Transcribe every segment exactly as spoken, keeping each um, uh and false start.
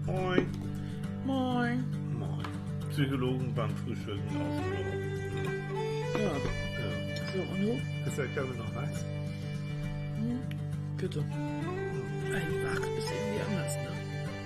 Moin. Moin. Moin. Psychologen beim Frühstücken aus dem Urlaub. Ja. Ja. So, und du? Ist der Kaffee noch heiß? Hm? Bitte. Ein Wach ist irgendwie anders, ne?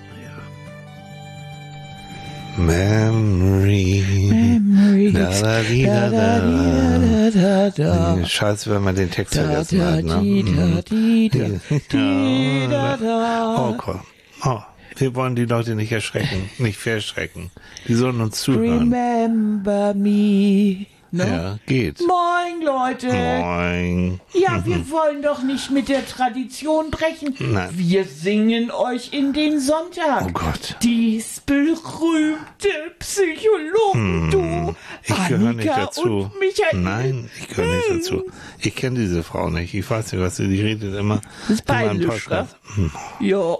Naja. Memory. Memories. Da, da, di, da, da, da, da, da, da. Scheiße, wenn man den Text Da, vergessen da, hat, ne? di, da, Mhm. di, da, di, da, da. Oh, komm. Oh, wir wollen die Leute nicht erschrecken, nicht verschrecken. Die sollen uns zuhören. Remember me. Ne? Ja, geht. Moin, Leute. Moin. Ja, wir wollen doch nicht mit der Tradition brechen. Nein. Wir singen euch in den Sonntag. Oh Gott. Dies berühmte Psychologen-Duo, Ich gehöre nicht Annika dazu. und Michael. Nein, ich gehöre nicht dazu. Ich kenne diese Frau nicht. Ich weiß nicht, was sie, die redet immer. Das ist in meinem peinlich, Podcast. Ja.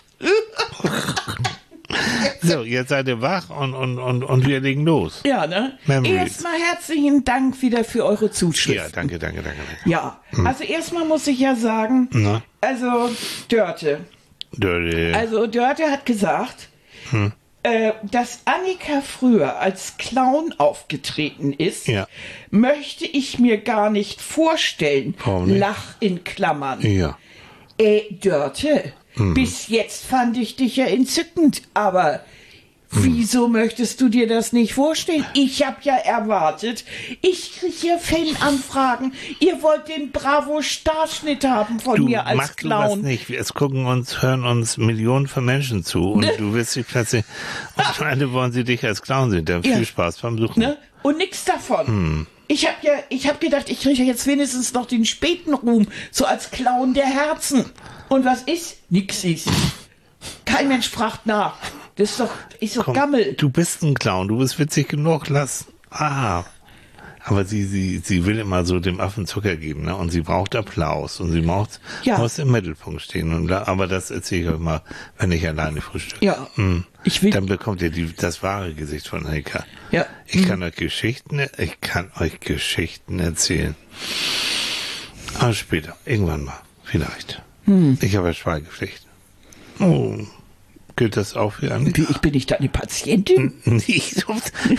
So, jetzt seid ihr wach und, und, und, und wir legen los. Ja, ne? Memories. Erstmal herzlichen Dank wieder für eure Zuschrift. Ja, danke, danke, danke. danke. Ja, also erstmal muss ich ja sagen, Na, also Dörte. Dirty. Also Dörte hat gesagt, Hm. äh, dass Annika früher als Clown aufgetreten ist, Ja. möchte ich mir gar nicht vorstellen. Warum nicht? Lach in Klammern. Ja. Äh, Dörte, Mhm. bis jetzt fand ich dich ja entzückend, aber Mhm. wieso möchtest du dir das nicht vorstellen? Ich habe ja erwartet, ich kriege hier Fan-Anfragen, ihr wollt den Bravo-Starschnitt haben von Du mir als machst du was Clown. nicht. Es gucken uns, hören uns Millionen von Menschen zu und du wirst dich plötzlich, und alle wollen sie dich als Clown sehen. Dann Ja. viel Spaß beim Suchen. Ne? Und nix davon. Hm. Ich habe ja, ich habe gedacht, ich kriege ja jetzt wenigstens noch den späten Ruhm, so als Clown der Herzen. Und was ist? Nix ist. Kein Mensch fragt nach. Das ist doch, ist doch Komm, Gammel. du bist ein Clown, du bist witzig genug, lass. Ah. Aber sie, sie, sie will immer so dem Affen Zucker geben, ne? Und sie braucht Applaus und sie braucht, Ja. muss im Mittelpunkt stehen. Und da, aber das erzähle ich euch mal, wenn ich alleine frühstücke. Ja. Hm. Ich will. Dann bekommt ihr die, das wahre Gesicht von Annika. Ja. Ich kann euch Geschichten, ich kann euch Geschichten erzählen. Aber später, irgendwann mal, vielleicht. Hm. Ich habe ja Schweigepflicht. Oh. Gilt das auch für Annika? Ich bin nicht deine Patientin. Nicht so.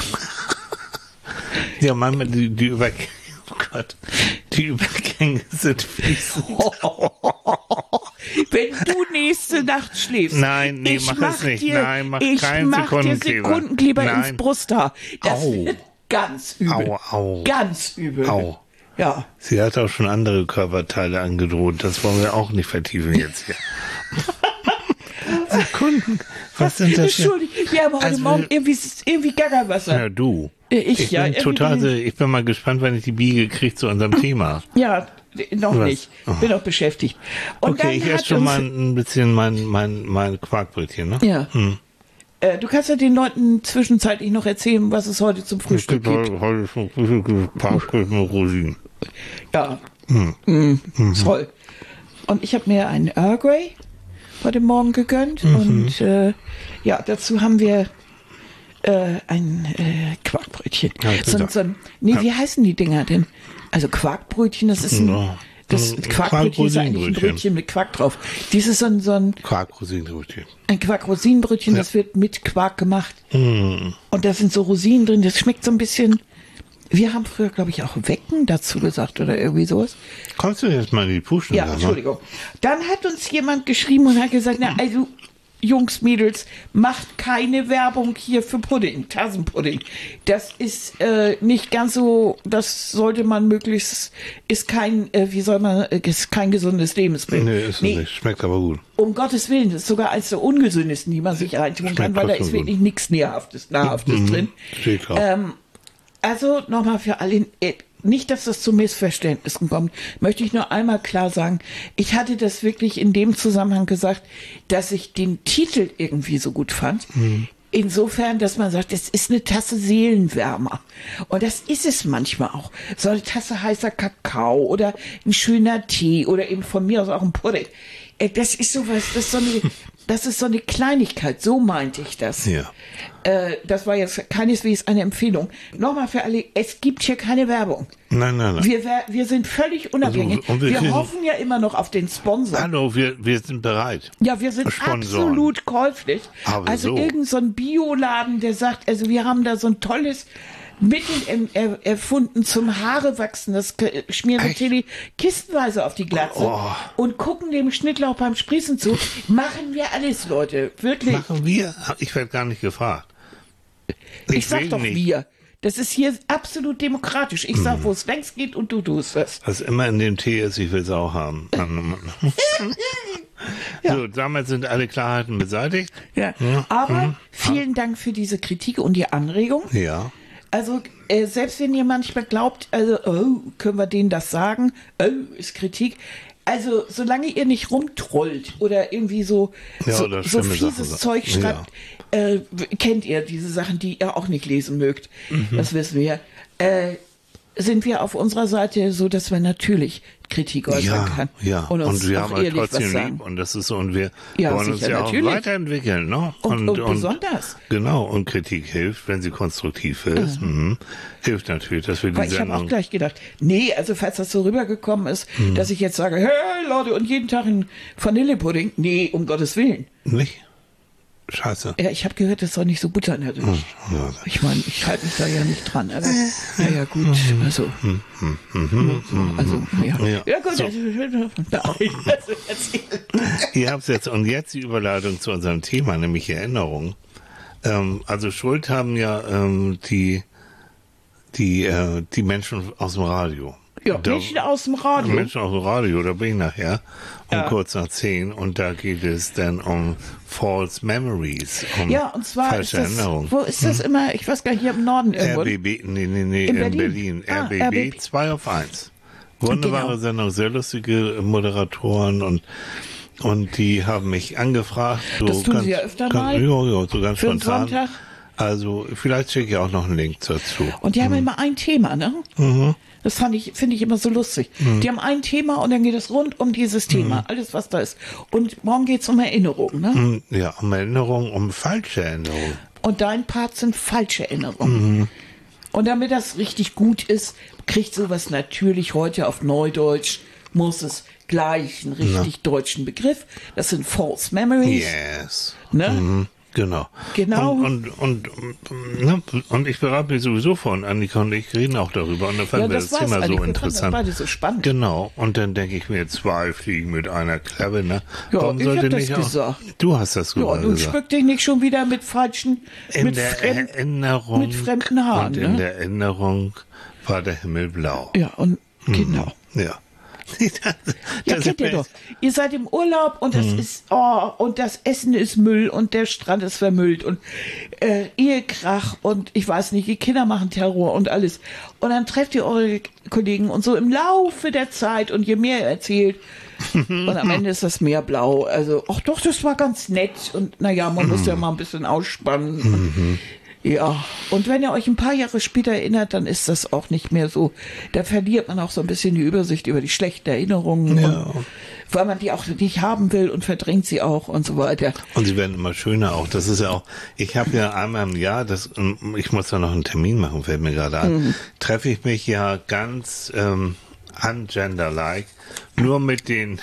Ja, manchmal die, die Übergänge, oh Gott, die Übergänge sind fließend. Wenn du nächste Nacht schläfst. Nein, nee, ich mach es nicht. Dir, Nein, mach ich keinen mach dir Sekundenkleber. Sekundenkleber Nein. ins Brusthaar. Das Au. wird ganz übel. Au, au. Ganz übel. Au. Ja. Sie hat auch schon andere Körperteile angedroht. Das wollen wir auch nicht vertiefen jetzt hier. Sekunden. Was sind das? für- Entschuldigung, wir haben heute Also, Morgen irgendwie, irgendwie Gaggerwasser. Ja, du. Äh, Ich, Ich ja. bin irgendwie- total, so- ich bin mal gespannt, wenn ich die Biege kriege zu unserem Thema. Ja, noch Was? nicht. Bin noch beschäftigt. Und Okay, dann ich hat esse schon uns- mal ein bisschen mein, mein, mein Quarkbrötchen, ne? Ja. Hm. Äh, du kannst ja den Leuten zwischenzeitlich noch erzählen, was es heute zum Es Frühstück gibt gibt. heute, heute schon Quarkbrötchen mit Rosinen. Ja. Hm. Mm, toll. Und ich habe mir einen Earl Grey heute Morgen gegönnt. Mhm. Und äh, ja, dazu haben wir äh, ein äh, Quarkbrötchen. Ja, ich so, bin so ein, nee, wie heißen die Dinger denn? Also Quarkbrötchen, das ist ein, Ja. das Ein Quarkbrötchen ist eigentlich ein Quark-Rosinenbrötchen. Brötchen mit Quark drauf. Dies ist so ein, so ein, Quark-Rosinenbrötchen. ein Quark-Rosinenbrötchen, das wird mit Quark gemacht. Hm. Und da sind so Rosinen drin, das schmeckt so ein bisschen. Wir haben früher, glaube ich, auch Wecken dazu gesagt oder irgendwie sowas. Kommst du jetzt mal in die Puschen? Ja, oder? Entschuldigung. Dann hat uns jemand geschrieben und hat gesagt, na also Jungs, Mädels, macht keine Werbung hier für Pudding, Tassenpudding. Das ist äh, nicht ganz so, das sollte man möglichst, ist kein, äh, wie soll man, äh, ist kein gesundes Lebensmittel. Nee, ist es nicht. Schmeckt aber gut. Um Gottes Willen, das ist sogar eines der ungesündesten, die man sich reintun kann, Schmeckt weil da trotzdem ist gut. wirklich nichts Nährhaftes, Nahrhaftes drin. Steht drauf. Ähm, also nochmal für alle, äh, nicht, dass das zu Missverständnissen kommt, möchte ich nur einmal klar sagen, ich hatte das wirklich in dem Zusammenhang gesagt, dass ich den Titel irgendwie so gut fand. Insofern, dass man sagt, es ist eine Tasse Seelenwärmer. Und das ist es manchmal auch. So eine Tasse heißer Kakao oder ein schöner Tee oder eben von mir aus auch ein Pudding. Äh, Das ist sowas, das ist so eine, das ist so eine Kleinigkeit, so meinte ich das. Ja. Äh, das war jetzt keineswegs eine Empfehlung. Nochmal für alle, es gibt hier keine Werbung. Nein, nein, nein. Wir, wir sind völlig unabhängig. Also, und wir wir kriegen- hoffen ja immer noch auf den Sponsor. Hallo, wir, wir sind bereit. Ja, wir sind Sponsoren. absolut käuflich. Aber also so. irgend so ein Bioladen, der sagt, also wir haben da so ein tolles Mittel em- er, erfunden zum Haare wachsen. Das k- schmieren wir Echt? Tele kistenweise auf die Glatze Oh. und gucken dem Schnittlauch beim Sprießen zu. Machen wir alles, Leute. Wirklich. Machen wir? Ich werde gar nicht gefragt. Ich, sag will doch nicht. wir. Das ist hier absolut demokratisch. Ich sag, wo es längst geht und du tust es. Was immer in dem Tee ist, ich will es auch haben. So, damit sind alle Klarheiten beseitigt. Ja. Aber vielen Dank für diese Kritik und die Anregung. Ja. Also, äh, selbst wenn ihr manchmal glaubt, also, oh, können wir denen das sagen? Oh, ist Kritik. Also, solange ihr nicht rumtrollt oder irgendwie so, Ja, so, oder so schlimme fieses Sachen. Zeug schreibt, äh, kennt ihr diese Sachen, die ihr auch nicht lesen mögt. Mhm. Das wissen wir. Äh, sind wir auf unserer Seite so, dass wir natürlich Kritik äußern Ja, kann ja. und uns wir auch haben euch ehrlich was trotzdem sagen. lieb und das ist so, und wir Ja, wollen uns sicher, ja auch natürlich. weiterentwickeln, ne? Und- und besonders. Genau, und Kritik hilft, wenn sie konstruktiv ist, mhm. hilft natürlich, dass wir die Weil ich habe auch Sendung, gleich gedacht, nee, also falls das so rübergekommen ist, Mhm. dass ich jetzt sage, hey Leute, und jeden Tag ein Vanillepudding, nee, um Gottes Willen. nicht? Scheiße. Ja, ich habe gehört, das soll nicht so buttern. Hm. Also Ja. ich meine, ich halte mich da ja nicht dran. Aber naja, gut, also. Also, ja. Ja. Ja, gut, So. also, nein, also erzähl. Ihr habt's jetzt, und jetzt die Überleitung zu unserem Thema, nämlich Erinnerung. Ähm, also Schuld haben ja ähm, die, die, äh, die Menschen aus dem Radio. Ja, Da- Menschen aus dem Radio. Menschen aus dem Radio, da bin ich nachher um Ja. kurz nach zehn und da geht es dann um False Memories, um Ja, und zwar ist falsche das, Erinnerungen. wo ist das immer, ich weiß gar nicht, hier im Norden irgendwo. R B B, nee, nee, nee, In in, Berlin. Berlin. Ah, R B B R B B. zwei auf eins. Wunderbare Genau. Sendung, sehr lustige Moderatoren und und die haben mich angefragt. So Das tun ganz, sie ja öfter ganz, mal. Ja, ja, so ganz Für einen spontan. Sonntag. Also vielleicht schicke ich auch noch einen Link dazu. Und die haben immer ein Thema, ne? Mhm. Das fand ich, finde ich immer so lustig. Die haben ein Thema und dann geht es rund um dieses Thema, alles was da ist. Und morgen geht es um Erinnerungen, ne? Mhm. Ja, um Erinnerungen, um falsche Erinnerungen. Und dein Part sind falsche Erinnerungen. Und damit das richtig gut ist, kriegt sowas natürlich heute auf Neudeutsch, muss es gleich einen richtig deutschen Begriff. Das sind False Memories. Yes. Ne? Mhm. Genau. Genau. Und, und, und, ne, und ich bereite mich sowieso von Annika und ich reden auch darüber. Und dann fanden wir das, war's, Thema Annika. so Wir fanden interessant. Das beide so spannend. Genau. Und dann denke ich mir, zwei Fliegen mit einer Klappe, ne? Ja, Warum ich sollte hab das nicht auch? gesagt. Du hast das Ja, gesagt. nun spück dich nicht schon wieder mit falschen, In mit, der fremd, Erinnerung. mit fremden Haaren. Und in Ne? der Erinnerung war der Himmel blau. Ja, und genau. Ja. Ja, Das kennt ihr ist- doch. Ihr seid im Urlaub und das ist, oh, und das Essen ist Müll und der Strand ist vermüllt und äh, Ehekrach und ich weiß nicht, die Kinder machen Terror und alles. Und dann trefft ihr eure Kollegen und so im Laufe der Zeit und je mehr ihr erzählt, und am Ende ist das Meer blau. Also, ach doch, das war ganz nett und naja, man muss ja mal ein bisschen ausspannen. Und, ja, und wenn ihr euch ein paar Jahre später erinnert, dann ist das auch nicht mehr so. Da verliert man auch so ein bisschen die Übersicht über die schlechten Erinnerungen, Ja. und, weil man die auch nicht haben will und verdrängt sie auch und so weiter. Und sie werden immer schöner auch. Das ist ja auch, ich habe ja einmal im Jahr, das, ich muss da noch einen Termin machen, fällt mir gerade an, Mhm. treffe ich mich ja ganz ähm, ungender-like, nur mit den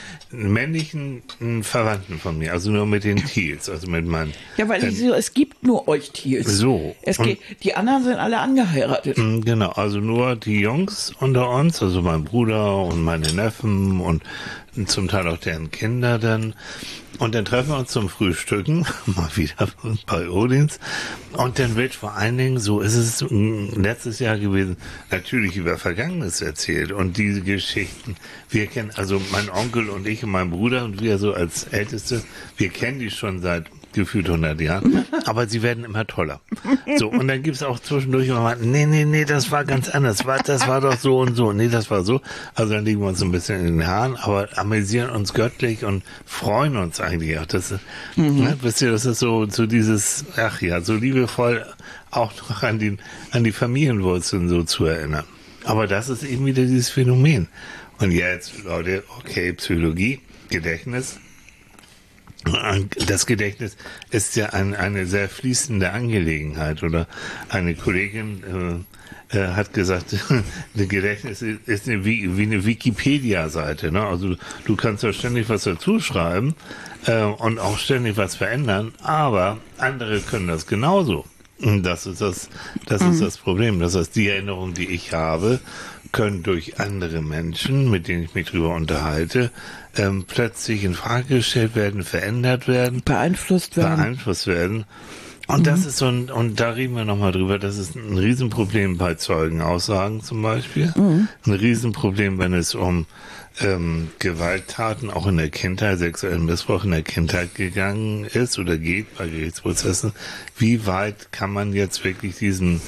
männlichen äh, Verwandten von mir, also nur mit den Teals, also mit meinen. Ja, weil äh, ich so, es gibt nur euch Tiers. So. Es Und- geht, die anderen sind alle angeheiratet. Mm, Genau, also nur die Jungs unter uns, also mein Bruder und meine Neffen und zum Teil auch deren Kinder dann. Und dann treffen wir uns zum Frühstücken, mal wieder bei Odins. Und dann wird vor allen Dingen, so ist es mm, letztes Jahr gewesen, natürlich über Vergangenes erzählt. Und diese Geschichten, wir kennen, also mein Onkel und ich und mein Bruder und wir so als Älteste, wir kennen die schon seit gefühlt hundert Jahren, aber sie werden immer toller. So, und dann gibt's auch zwischendurch immer mal, nee, nee, nee, das war ganz anders, war, das war doch so und so, nee, das war so. Also dann liegen wir uns ein bisschen in den Haaren, aber amüsieren uns göttlich und freuen uns eigentlich auch. Das, ne, wisst ihr, das ist so, so dieses, ach ja, so liebevoll auch noch an die, an die Familienwurzeln so zu erinnern. Aber das ist eben wieder dieses Phänomen. Und jetzt, Leute, okay, Psychologie, Gedächtnis, Das Gedächtnis ist ja ein, eine sehr fließende Angelegenheit. Oder eine Kollegin äh, äh, hat gesagt, das Gedächtnis ist eine, wie, wie eine Wikipedia-Seite. Ne? Also du kannst ja ständig was dazu schreiben äh, und auch ständig was verändern, aber andere können das genauso. Und das ist das, das ist das Problem. Das heißt, die Erinnerungen, die ich habe, können durch andere Menschen, mit denen ich mich drüber unterhalte, ähm, plötzlich in Frage gestellt werden, verändert werden, beeinflusst werden. Beeinflusst werden. Und mhm. das ist so ein, und da reden wir nochmal drüber, das ist ein Riesenproblem bei Zeugenaussagen zum Beispiel. Mhm. Ein Riesenproblem, wenn es um ähm, Gewalttaten auch in der Kindheit, sexuellen Missbrauch in der Kindheit gegangen ist oder geht bei Gerichtsprozessen. Wie weit kann man jetzt wirklich diesen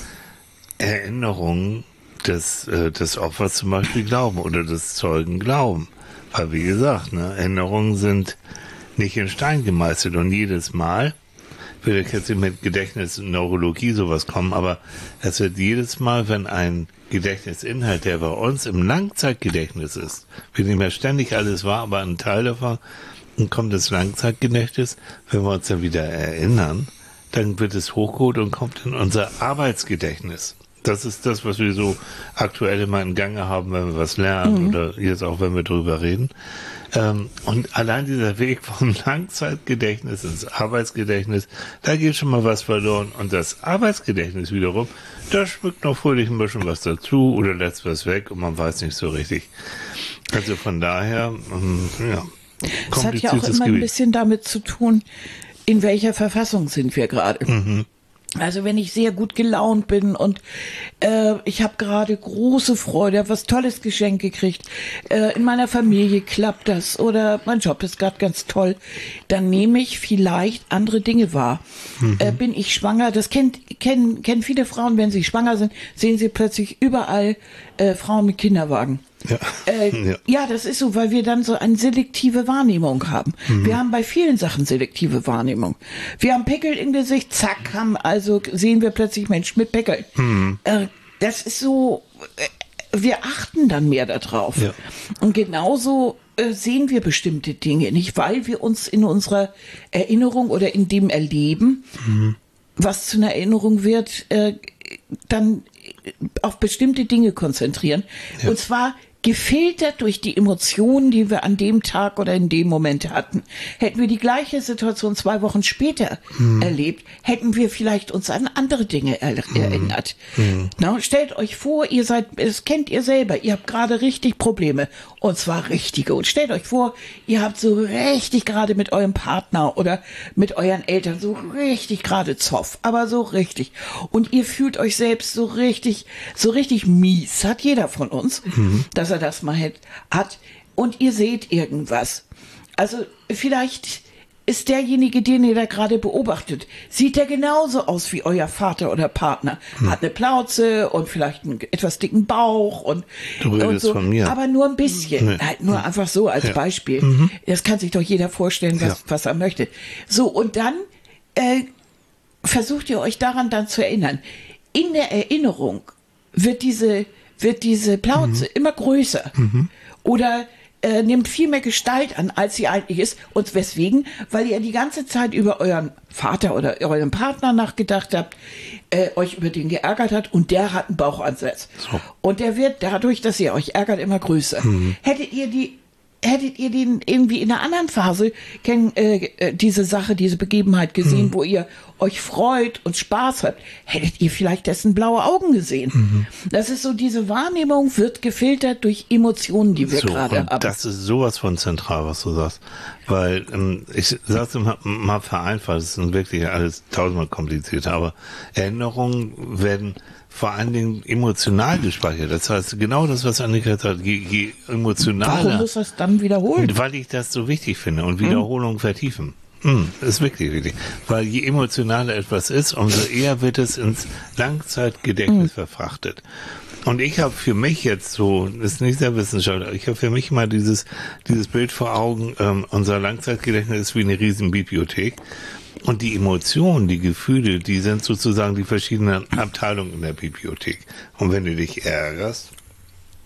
Erinnerungen des, äh, des Opfers zum Beispiel glauben oder des Zeugen glauben? Weil wie gesagt, ne, Erinnerungen sind nicht in Stein gemeißelt und jedes Mal, ich will jetzt nicht mit Gedächtnis und Neurologie sowas kommen, aber es wird jedes Mal, wenn ein Gedächtnisinhalt, der bei uns im Langzeitgedächtnis ist, wie nicht mehr ständig alles war, aber ein Teil davon, dann kommt das Langzeitgedächtnis, wenn wir uns dann wieder erinnern, dann wird es hochgeholt und kommt in unser Arbeitsgedächtnis. Das ist das, was wir so aktuell immer in Gange haben, wenn wir was lernen mhm. oder jetzt auch, wenn wir drüber reden. Ähm, und allein dieser Weg vom Langzeitgedächtnis ins Arbeitsgedächtnis, da geht schon mal was verloren. Und das Arbeitsgedächtnis wiederum, da schmückt noch fröhlich ein bisschen was dazu oder lässt was weg und man weiß nicht so richtig. Also von daher, ähm, ja, es hat ja auch immer ein bisschen damit zu tun, in welcher Verfassung sind wir gerade. Mhm. Also wenn ich sehr gut gelaunt bin und äh, ich habe gerade große Freude, habe was Tolles Geschenk gekriegt, äh, in meiner Familie klappt das oder mein Job ist gerade ganz toll, dann nehme ich vielleicht andere Dinge wahr. Mhm. Äh, bin ich schwanger, das kennt, kennen, kennen viele Frauen, wenn sie schwanger sind, sehen sie plötzlich überall äh, Frauen mit Kinderwagen. Ja. Äh, ja. ja, das ist so, weil wir dann so eine selektive Wahrnehmung haben. Mhm. Wir haben bei vielen Sachen selektive Wahrnehmung. Wir haben Pickel im Gesicht, zack, haben also sehen wir plötzlich Menschen mit Pickeln. Mhm. Äh, das ist so, äh, wir achten dann mehr darauf. Ja. Und genauso äh, sehen wir bestimmte Dinge nicht, weil wir uns in unserer Erinnerung oder in dem Erleben, mhm. was zu einer Erinnerung wird, äh, dann auf bestimmte Dinge konzentrieren. Ja. Und zwar gefiltert durch die Emotionen, die wir an dem Tag oder in dem Moment hatten. Hätten wir die gleiche Situation zwei Wochen später hm. erlebt, hätten wir vielleicht uns an andere Dinge er- hm. erinnert. Hm. Na, stellt euch vor, ihr seid, das kennt ihr selber, ihr habt gerade richtig Probleme, und zwar richtige. Und stellt euch vor, ihr habt so richtig gerade mit eurem Partner oder mit euren Eltern so richtig gerade Zoff, aber so richtig. Und ihr fühlt euch selbst so richtig, so richtig mies, hat jeder von uns, hm. dass er das mal hat, und ihr seht irgendwas. Also vielleicht ist derjenige, den ihr da gerade beobachtet, sieht der genauso aus wie euer Vater oder Partner. Hm. Hat eine Plauze und vielleicht einen etwas dicken Bauch und, du redest und so, von mir. Aber nur ein bisschen. Nee. Halt nur einfach so als ja. Beispiel. Mhm. Das kann sich doch jeder vorstellen, was, ja. was er möchte. So, und dann äh, versucht ihr euch daran dann zu erinnern. In der Erinnerung wird diese wird diese Plauze mhm. immer größer mhm. oder äh, nimmt viel mehr Gestalt an, als sie eigentlich ist. Und weswegen? Weil ihr die ganze Zeit über euren Vater oder euren Partner nachgedacht habt, äh, euch über den geärgert hat und der hat einen Bauchansatz. So. Und der wird dadurch, dass ihr euch ärgert, immer größer. Mhm. Hättet ihr die Hättet ihr den irgendwie in einer anderen Phase kenn, äh, diese Sache, diese Begebenheit gesehen, mhm. wo ihr euch freut und Spaß habt, hättet ihr vielleicht dessen blaue Augen gesehen. Mhm. Das ist so, diese Wahrnehmung wird gefiltert durch Emotionen, die wir so, gerade haben. Das ist sowas von zentral, was du sagst. Weil, ähm, ich sag's mal, mal vereinfacht, es ist wirklich alles tausendmal komplizierter, aber Erinnerungen werden vor allen Dingen emotional gespeichert. Das heißt, genau das, was Annika sagt, je, je emotionaler... Warum muss das dann wiederholen? Weil ich das so wichtig finde und Wiederholung hm. vertiefen. Hm, ist wirklich wichtig. Weil je emotionaler etwas ist, umso eher wird es ins Langzeitgedächtnis hm. verfrachtet. Und ich habe für mich jetzt so, ist nicht sehr wissenschaftlich, ich habe für mich mal dieses, dieses Bild vor Augen, ähm, unser Langzeitgedächtnis ist wie eine riesen Bibliothek. Und die Emotionen, die Gefühle, die sind sozusagen die verschiedenen Abteilungen in der Bibliothek. Und wenn du dich ärgerst,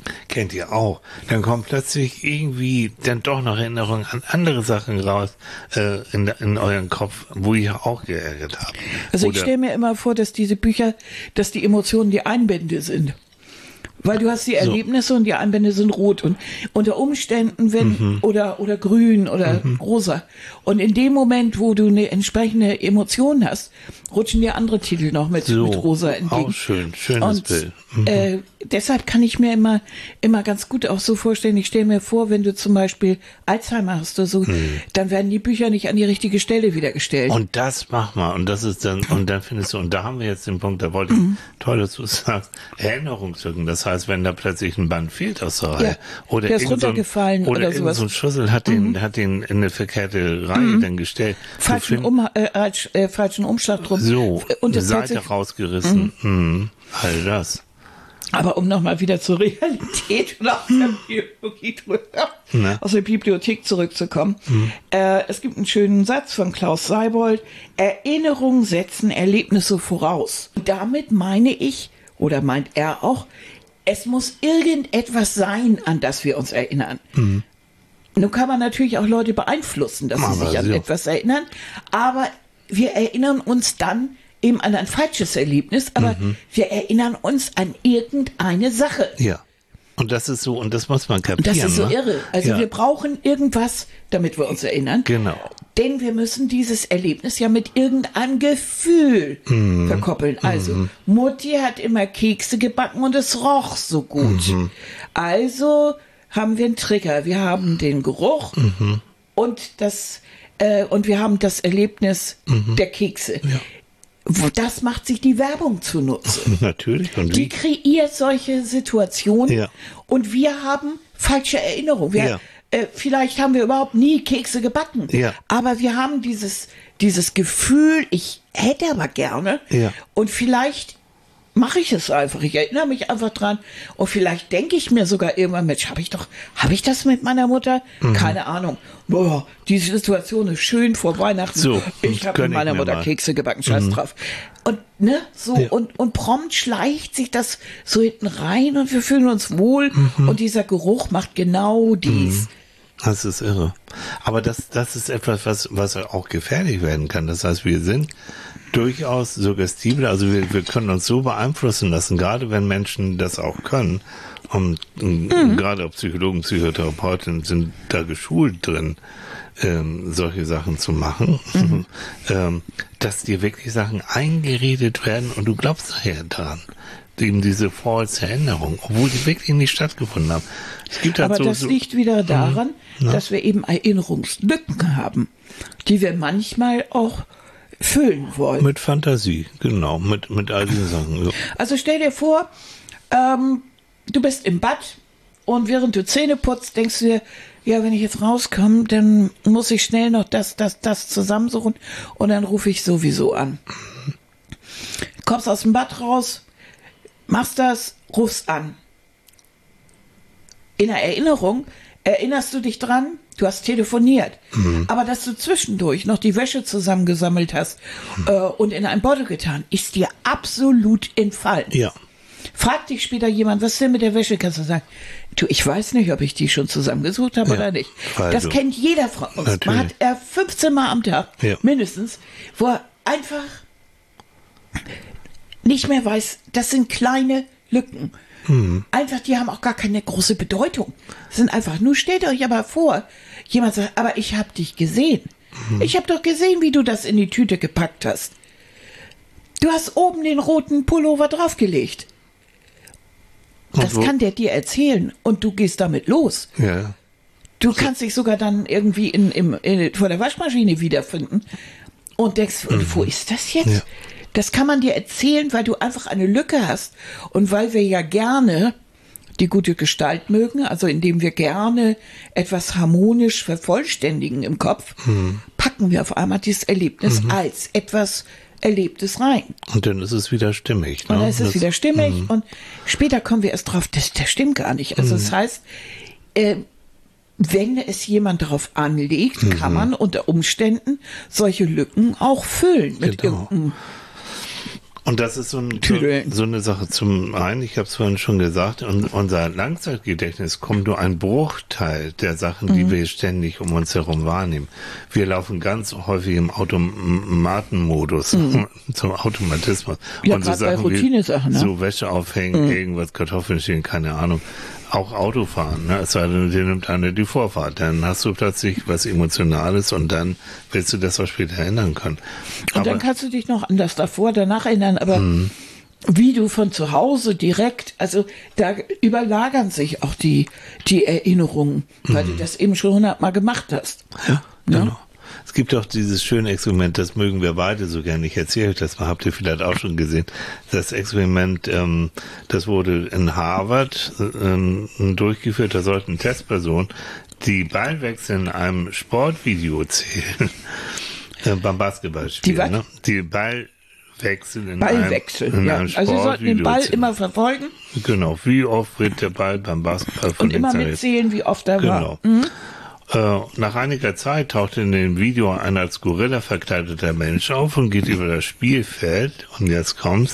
Kennt ihr auch. Dann kommen plötzlich irgendwie dann doch noch Erinnerungen an andere Sachen raus äh, in, in euren Kopf, wo ihr auch geärgert habt. Also Oder ich stelle mir immer vor, dass diese Bücher, dass die Emotionen die Einbände sind. Weil du hast die Erlebnisse so. Und die Einbände sind rot und unter Umständen wenn mhm. oder oder grün oder mhm. rosa. Und in dem Moment, wo du eine entsprechende Emotion hast, rutschen dir andere Titel noch mit, so. mit rosa entgegen. Auch schön, schönes und, Bild. Mhm. Äh, deshalb kann ich mir immer immer ganz gut auch so vorstellen, ich stelle mir vor, wenn du zum Beispiel Alzheimer hast oder so, mhm. dann werden die Bücher nicht an die richtige Stelle wieder gestellt. Und das mach mal. Und das ist dann, und dann findest du, und da haben wir jetzt den Punkt, da wollte ich, mhm. toll, dass du sagst, Erinnerungslücken. Das heißt, wenn da plötzlich ein Band fehlt aus der Reihe, ja, oder der ist runtergefallen so ein, oder, oder sowas. so ein Schlüssel hat den, mhm. hat den in eine verkehrte Reihe mhm. dann gestellt. Falschen, find, um, äh, äh, falschen Umschlag drum. So, und eine Seite rausgerissen. Mhm. Mhm. All das. Aber um nochmal wieder zur Realität und aus der Biologie drüber, aus der Bibliothek zurückzukommen. Mhm. Äh, es gibt einen schönen Satz von Klaus Seibold. Erinnerungen setzen Erlebnisse voraus. Und damit meine ich, oder meint er auch, es muss irgendetwas sein, an das wir uns erinnern. Mhm. Nun kann man natürlich auch Leute beeinflussen, dass sie sich an so. etwas erinnern, aber wir erinnern uns dann eben an ein falsches Erlebnis, aber mhm. wir erinnern uns an irgendeine Sache. Ja. Und das ist so, und das muss man kapieren. Das ist so ne? irre. Also ja. wir brauchen irgendwas, damit wir uns erinnern. Genau. Denn wir müssen dieses Erlebnis ja mit irgendeinem Gefühl mhm. verkoppeln. Also mhm. Mutti hat immer Kekse gebacken und es roch so gut. Mhm. Also haben wir einen Trigger. Wir haben den Geruch mhm. und das äh, und wir haben das Erlebnis mhm. der Kekse. Ja. Das macht sich die Werbung zunutze. Natürlich. Und die kreiert solche Situationen ja. und wir haben falsche Erinnerungen. Wir, ja. äh, vielleicht haben wir überhaupt nie Kekse gebacken, ja. aber wir haben dieses, dieses Gefühl, ich hätte aber gerne ja. und vielleicht mache ich es einfach. Ich erinnere mich einfach dran und vielleicht denke ich mir sogar irgendwann, Mensch, habe ich doch, habe ich das mit meiner Mutter? Mhm. Keine Ahnung. Boah, die Situation ist schön vor Weihnachten. So, ich habe mit meiner Mutter mal. Kekse gebacken, scheiß mhm. drauf. Und ne, so ja. und und prompt schleicht sich das so hinten rein und wir fühlen uns wohl mhm. und dieser Geruch macht genau dies. Mhm. Das ist irre. Aber das, das ist etwas, was, was auch gefährlich werden kann. Das heißt, wir sind durchaus suggestibel, also wir, wir können uns so beeinflussen lassen, gerade wenn Menschen das auch können. Und, und mhm. gerade auch Psychologen, Psychotherapeuten sind da geschult drin, ähm, solche Sachen zu machen, mhm. ähm, dass dir wirklich Sachen eingeredet werden und du glaubst nachher daran. Eben diese false Erinnerung, obwohl die wirklich nicht stattgefunden haben. Es gibt halt Aber so, das so, liegt wieder daran, ja. dass wir eben Erinnerungslücken haben, die wir manchmal auch füllen wollen. Mit Fantasie, genau, mit, mit all diesen Sachen. Ja. Also stell dir vor, ähm, du bist im Bad und während du Zähne putzt, denkst du dir, ja, wenn ich jetzt rauskomme, dann muss ich schnell noch das, das, das zusammensuchen und dann rufe ich sowieso an. Kommst aus dem Bad raus, machst das, rufst an. In der Erinnerung erinnerst du dich dran, du hast telefoniert, mhm. aber dass du zwischendurch noch die Wäsche zusammengesammelt hast mhm. äh, und in einen Beutel getan, ist dir absolut entfallen. Ja. Fragt dich später jemand, was ist denn mit der Wäsche? Kannst du sagen, du, ich weiß nicht, ob ich die schon zusammengesucht habe ja, oder nicht. Also, das kennt jeder von uns. Natürlich. Man hat er fünfzehn Mal am Tag, ja. mindestens, wo er einfach nicht mehr weiß, das sind kleine Lücken. Mhm. Einfach, die haben auch gar keine große Bedeutung. Das sind einfach, nur stellt euch aber vor, jemand sagt, aber ich habe dich gesehen. Mhm. Ich habe doch gesehen, wie du das in die Tüte gepackt hast. Du hast oben den roten Pullover draufgelegt. Das so. Kann der dir erzählen und du gehst damit los. Ja. Du kannst dich sogar dann irgendwie in, in, in, vor der Waschmaschine wiederfinden und denkst, mhm. wo ist das jetzt? Ja. Das kann man dir erzählen, weil du einfach eine Lücke hast und weil wir ja gerne die gute Gestalt mögen, also indem wir gerne etwas harmonisch vervollständigen im Kopf, mhm. packen wir auf einmal dieses Erlebnis mhm. als etwas Erlebtes rein. Und dann ist es wieder stimmig. Ne? Und dann ist es das, wieder stimmig mhm. und später kommen wir erst drauf, das, das stimmt gar nicht. Also mhm. das heißt, äh, wenn es jemand darauf anlegt, mhm. kann man unter Umständen solche Lücken auch füllen mit genau. irgendeinem Und das ist so, ein, so, so eine Sache. Zum einen, ich habe es vorhin schon gesagt, un, unser Langzeitgedächtnis kommt nur ein Bruchteil der Sachen, die mhm. wir ständig um uns herum wahrnehmen. Wir laufen ganz häufig im Automatenmodus, mhm. zum Automatismus. Ja, und so Sachen bei Routinesachen, wie, ne? so Wäsche aufhängen, mhm. irgendwas, Kartoffeln stehen, keine Ahnung. Auch Autofahren, ne? Es sei denn, dir nimmt einer die Vorfahrt. Dann hast du plötzlich was Emotionales und dann willst du das auch später ändern können. Und aber, dann kannst du dich noch an das davor, danach erinnern, aber mh. wie du von zu Hause direkt, also da überlagern sich auch die, die Erinnerungen, weil mh. du das eben schon hundertmal gemacht hast. Ja, genau. Ja? Es gibt auch dieses schöne Experiment, das mögen wir beide so gerne. Ich erzähle euch das mal, habt ihr vielleicht auch schon gesehen. Das Experiment, ähm, das wurde in Harvard ähm, durchgeführt. Da sollten Testpersonen die Ballwechsel in einem Sportvideo zählen. äh, beim Basketballspiel. Die, ne? die Ballwechsel in Ballwechsel, einem, in ja. einem Sportvideo. Also sie sollten den Ball zählen. immer verfolgen. Genau, wie oft wird der Ball beim Basketball von Und immer mitzählen, wie oft er genau. war. Mhm. Nach einiger Zeit taucht in dem Video ein als Gorilla verkleideter Mensch auf und geht über das Spielfeld. Und jetzt kommt's.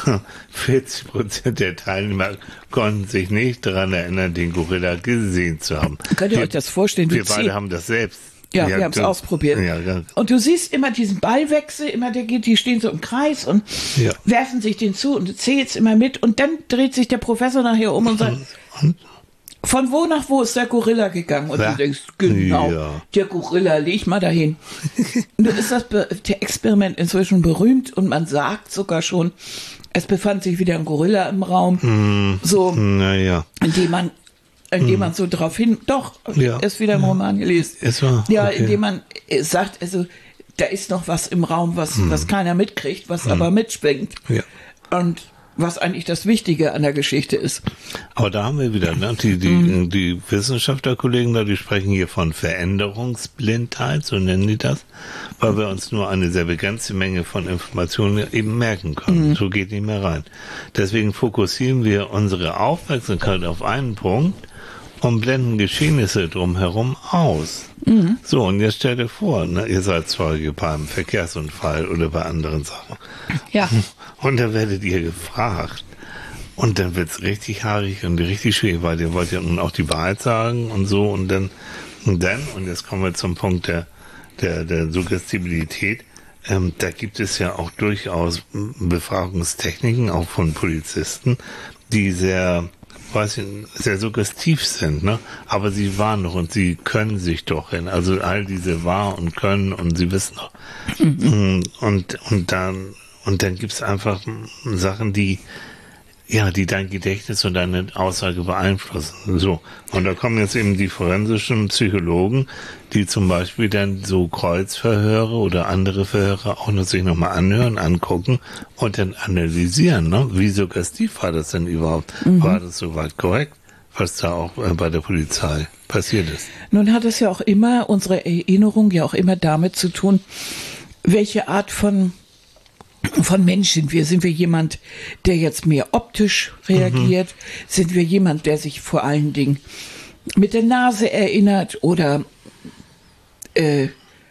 vierzig Prozent der Teilnehmer konnten sich nicht daran erinnern, den Gorilla gesehen zu haben. Könnt ihr wir, euch das vorstellen? Wir beide haben das selbst. Ja, wir, wir haben es ausprobiert. Ja, ja. Und du siehst immer diesen Ballwechsel, immer der geht, die stehen so im Kreis und ja. werfen sich den zu und du zählst immer mit. Und dann dreht sich der Professor nachher um und sagt, und? Von wo nach wo ist der Gorilla gegangen? Und ja. du denkst, genau, ja. der Gorilla, leg mal dahin. Nun ist das Be- der Experiment inzwischen berühmt und man sagt sogar schon, es befand sich wieder ein Gorilla im Raum. Mm, so, naja. indem man, indem mm. man so drauf hin, doch, ja. ist wieder im Roman gelesen. Es war, ja, okay. indem man sagt, also, da ist noch was im Raum, was, mm. was keiner mitkriegt, was mm. aber mitschwingt. Ja. Und was eigentlich das Wichtige an der Geschichte ist. Aber da haben wir wieder, ne? die, die, mhm. die Wissenschaftlerkollegen da, die sprechen hier von Veränderungsblindheit, so nennen die das, weil wir uns nur eine sehr begrenzte Menge von Informationen eben merken können. Mhm. So geht nicht mehr rein. Deswegen fokussieren wir unsere Aufmerksamkeit auf einen Punkt und blenden Geschehnisse drumherum aus. Mhm. So, und jetzt stellt ihr vor, ne, ihr seid Zeuge beim Verkehrsunfall oder bei anderen Sachen. Ja. Und dann werdet ihr gefragt. Und dann wird's richtig haarig und richtig schwierig, weil ihr wollt ja nun auch die Wahrheit sagen und so. Und dann, und dann, und jetzt kommen wir zum Punkt der, der, der Suggestibilität. Ähm, da gibt es ja auch durchaus Befragungstechniken, auch von Polizisten, die sehr, weiß ich, sehr suggestiv sind, ne? Aber sie waren doch und sie können sich doch hin. Also all diese wahr und können und sie wissen doch. Mhm. Und, und dann, und dann gibt's einfach Sachen, die, ja, die dein Gedächtnis und deine Aussage beeinflussen. So. Und da kommen jetzt eben die forensischen Psychologen, die zum Beispiel dann so Kreuzverhöre oder andere Verhöre auch noch sich nochmal anhören, angucken und dann analysieren, ne? Wie suggestiv war das denn überhaupt? Mhm. War das soweit korrekt, was da auch äh, bei der Polizei passiert ist? Nun hat es ja auch immer, unsere Erinnerung ja auch immer damit zu tun, welche Art von von Mensch sind wir? Sind wir jemand, der jetzt mehr optisch reagiert? Mhm. Sind wir jemand, der sich vor allen Dingen mit der Nase erinnert oder äh,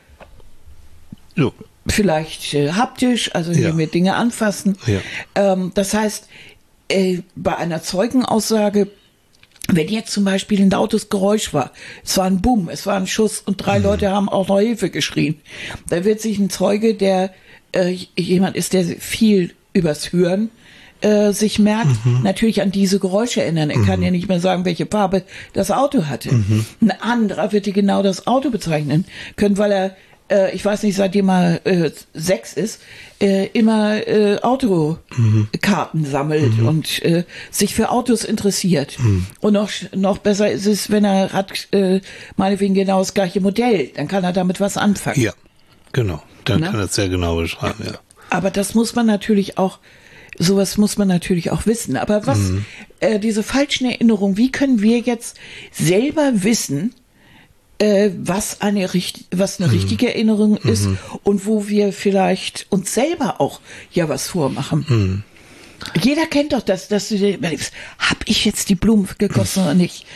so. vielleicht äh, haptisch, also ja. wir Dinge anfassen? Ja. Ähm, das heißt, äh, bei einer Zeugenaussage, wenn jetzt zum Beispiel ein lautes Geräusch war, es war ein Bumm, es war ein Schuss und drei mhm. Leute haben auch noch Hilfe geschrien, da wird sich ein Zeuge, der äh, jemand ist, der viel übers Hören äh, sich merkt, mhm. natürlich an diese Geräusche erinnern. Er mhm. kann ja nicht mehr sagen, welche Farbe das Auto hatte. Mhm. Ein anderer wird dir genau das Auto bezeichnen können, weil er, äh, ich weiß nicht, seitdem er äh, sechs ist, äh, immer äh, Autokarten mhm. sammelt mhm. und äh, sich für Autos interessiert. Mhm. Und noch, noch besser ist es, wenn er hat äh, meinetwegen genau das gleiche Modell, dann kann er damit was anfangen. Ja, genau. Dann Na? kann er es sehr genau beschreiben, ja. Aber das muss man natürlich auch, sowas muss man natürlich auch wissen. Aber was, mhm. äh, diese falschen Erinnerungen, wie können wir jetzt selber wissen, äh, was eine, was eine mhm. richtige Erinnerung ist mhm. und wo wir vielleicht uns selber auch ja was vormachen? Mhm. Jeder kennt doch das, dass du dir überlegst, hab ich jetzt die Blumen gegossen oder nicht?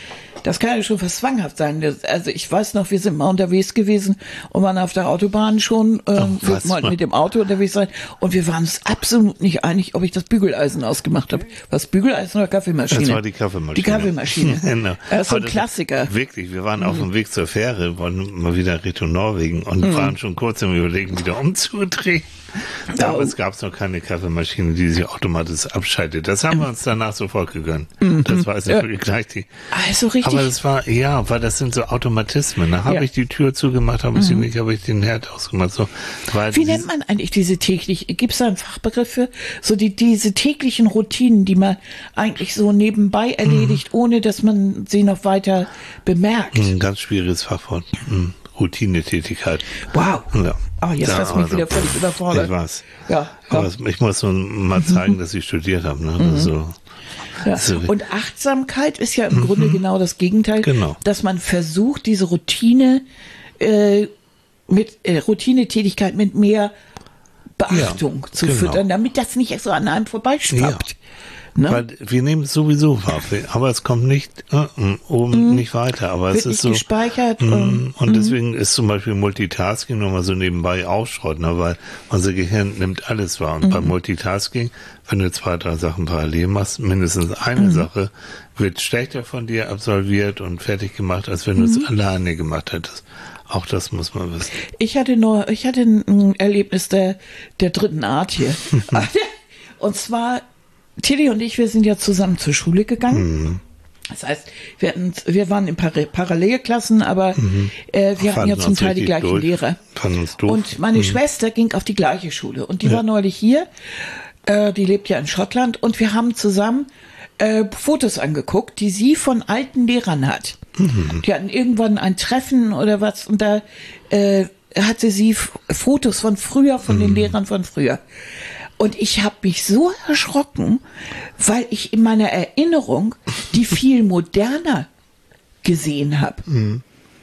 Das kann ja schon fast zwanghaft sein. Das, also ich weiß noch, wir sind mal unterwegs gewesen und waren auf der Autobahn schon, ähm, oh, wir wollten mit dem Auto unterwegs sein und wir waren uns absolut nicht einig, ob ich das Bügeleisen ausgemacht habe. Was, Bügeleisen oder Kaffeemaschine? Das war die Kaffeemaschine. Die Kaffeemaschine. Genau. Das ist so ein das, Klassiker. Wirklich, wir waren auf dem Weg zur Fähre, wollten mal wieder Richtung Norwegen und mhm. waren schon kurz im Überlegen, wieder umzudrehen. Damals oh. gab es noch keine Kaffeemaschine, die sich automatisch abschaltet. Das haben wir uns danach sofort gegönnt. Mhm. Das war also ja. gleich die. Also richtig. Aber das war, ja, weil das sind so Automatismen. Da habe ja. ich die Tür zugemacht, habe ich mhm. nicht, habe ich den Herd ausgemacht. So, Wie nennt man eigentlich diese täglich, gibt es da einen Fachbegriff für? So die, diese täglichen Routinen, die man eigentlich so nebenbei erledigt, mhm. ohne dass man sie noch weiter bemerkt. Ein ganz schwieriges Fachwort. Mhm. Routinetätigkeit. Wow. Ja. Oh, jetzt ja, hast du mich also, wieder völlig überfordert. Ich weiß. Ja, aber ja. ich muss nun mal zeigen, dass ich studiert habe. Ne? Mhm. Also, ja. also, und Achtsamkeit ist ja im mhm. Grunde genau das Gegenteil. Genau. Dass man versucht, diese Routine äh, mit äh, Routinetätigkeit mit mehr Beachtung ja, zu genau. füttern, damit das nicht so an einem vorbeischwappt. Ja. Ne? Weil wir nehmen es sowieso wahr, aber es kommt nicht uh, oben mm. nicht weiter. Aber Wird es ist nicht so gespeichert. Mm, und, und mm. deswegen ist zum Beispiel Multitasking nochmal so nebenbei ausschrott, ne? Weil unser Gehirn nimmt alles wahr. Und mm. beim Multitasking, wenn du zwei, drei Sachen parallel machst, mindestens eine mm. Sache wird schlechter von dir absolviert und fertig gemacht, als wenn du es mm. alleine gemacht hättest. Auch das muss man wissen. Ich hatte nur, ich hatte ein Erlebnis der, der dritten Art hier. Und zwar Tilly und ich, wir sind ja zusammen zur Schule gegangen. Mhm. Das heißt, wir, hatten, wir waren in Par- Parallelklassen, aber mhm. äh, wir hatten ja zum Teil die gleichen durch. Lehrer. Uns doof. Und meine mhm. Schwester ging auf die gleiche Schule und die ja. war neulich hier. Äh, die lebt ja in Schottland und wir haben zusammen äh, Fotos angeguckt, die sie von alten Lehrern hat. Mhm. Die hatten irgendwann ein Treffen oder was und da äh, hatte sie F- Fotos von früher, von mhm. den Lehrern von früher. Und ich habe mich so erschrocken, weil ich in meiner Erinnerung die viel moderner gesehen habe. Mhm.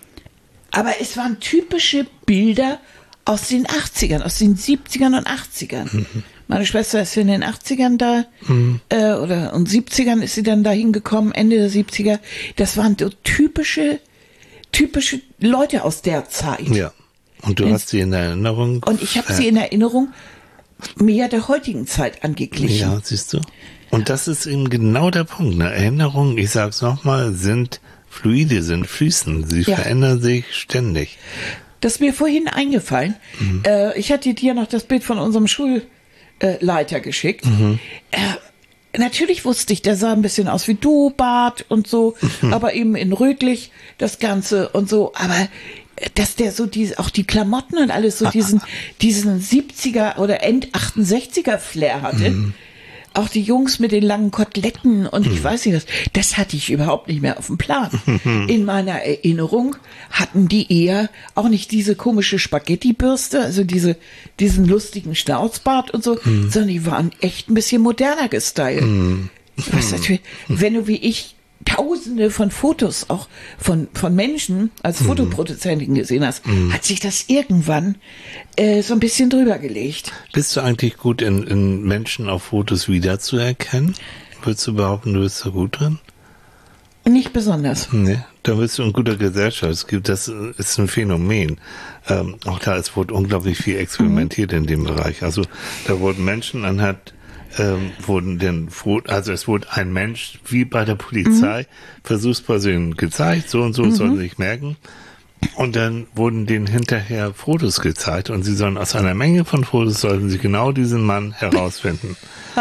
Aber es waren typische Bilder aus den achtzigern, aus den siebzigern und achtzigern. Mhm. Meine Schwester ist in den achtzigern da, mhm. äh, oder und siebzigern ist sie dann dahin gekommen, Ende der siebziger. Das waren so typische, typische Leute aus der Zeit. Ja. Und du in, hast sie in Erinnerung? Und ich habe äh, sie in Erinnerung mehr der heutigen Zeit angeglichen. Ja, siehst du. Und das ist eben genau der Punkt. Ne? Erinnerungen, ich sag's nochmal, sind fluide, sind fließend. Sie ja. verändern sich ständig. Das ist mir vorhin eingefallen. Mhm. Äh, ich hatte dir noch das Bild von unserem Schulleiter geschickt. Mhm. Äh, natürlich wusste ich, der sah ein bisschen aus wie du, Bart und so, mhm. aber eben in rötlich das Ganze und so. Aber dass der so diese, auch die Klamotten und alles so diesen, diesen siebziger oder End achtundsechziger Flair hatte. Mhm. Auch die Jungs mit den langen Koteletten und mhm. ich weiß nicht was, das hatte ich überhaupt nicht mehr auf dem Plan. Mhm. In meiner Erinnerung hatten die eher auch nicht diese komische Spaghetti-Bürste, also diese, diesen lustigen Schnauzbart und so, mhm. sondern die waren echt ein bisschen moderner gestylt. Mhm. Was natürlich, wenn du wie ich Tausende von Fotos auch von, von Menschen als mhm. Fotoproduzentin gesehen hast, mhm. hat sich das irgendwann äh, so ein bisschen drüber gelegt. Bist du eigentlich gut in, in Menschen auf Fotos wiederzuerkennen? Würdest du behaupten, du bist da gut drin? Nicht besonders. Nee, da bist du in guter Gesellschaft. Es gibt, das ist ein Phänomen. Ähm, auch da, es wurde unglaublich viel experimentiert mhm. in dem Bereich. Also da wurden Menschen anhand Ähm, wurden denn, also es wurde ein Mensch, wie bei der Polizei, mhm. Versuchspersonen gezeigt, so und so, mhm. sollen sie sich merken. Und dann wurden denen hinterher Fotos gezeigt und sie sollen aus einer Menge von Fotos, sollten sie genau diesen Mann herausfinden.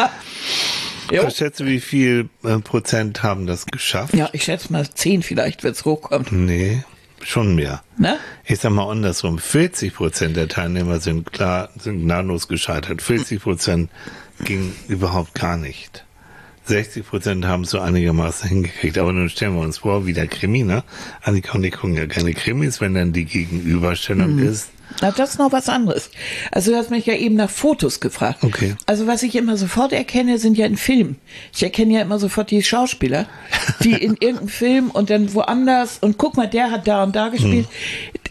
Ich schätze, wie viel äh, Prozent haben das geschafft? Ja, ich schätze mal zehn vielleicht, wenn es hochkommt. Nee, schon mehr. Na? Ich sag mal andersrum, vierzig Prozent der Teilnehmer sind klar, sind gnadenlos gescheitert. vierzig Prozent ging überhaupt gar nicht. sechzig Prozent haben es so einigermaßen hingekriegt. Aber nun stellen wir uns vor, wie der Krimi, ne? Annika und ich gucken ja keine Krimis, wenn dann die Gegenüberstellung mhm. ist. Na, das ist noch was anderes. Also du hast mich ja eben nach Fotos gefragt. Okay. Also was ich immer sofort erkenne, sind ja in Filmen. Ich erkenne ja immer sofort die Schauspieler, die in irgendeinem Film und dann woanders und guck mal, der hat da und da gespielt. Hm.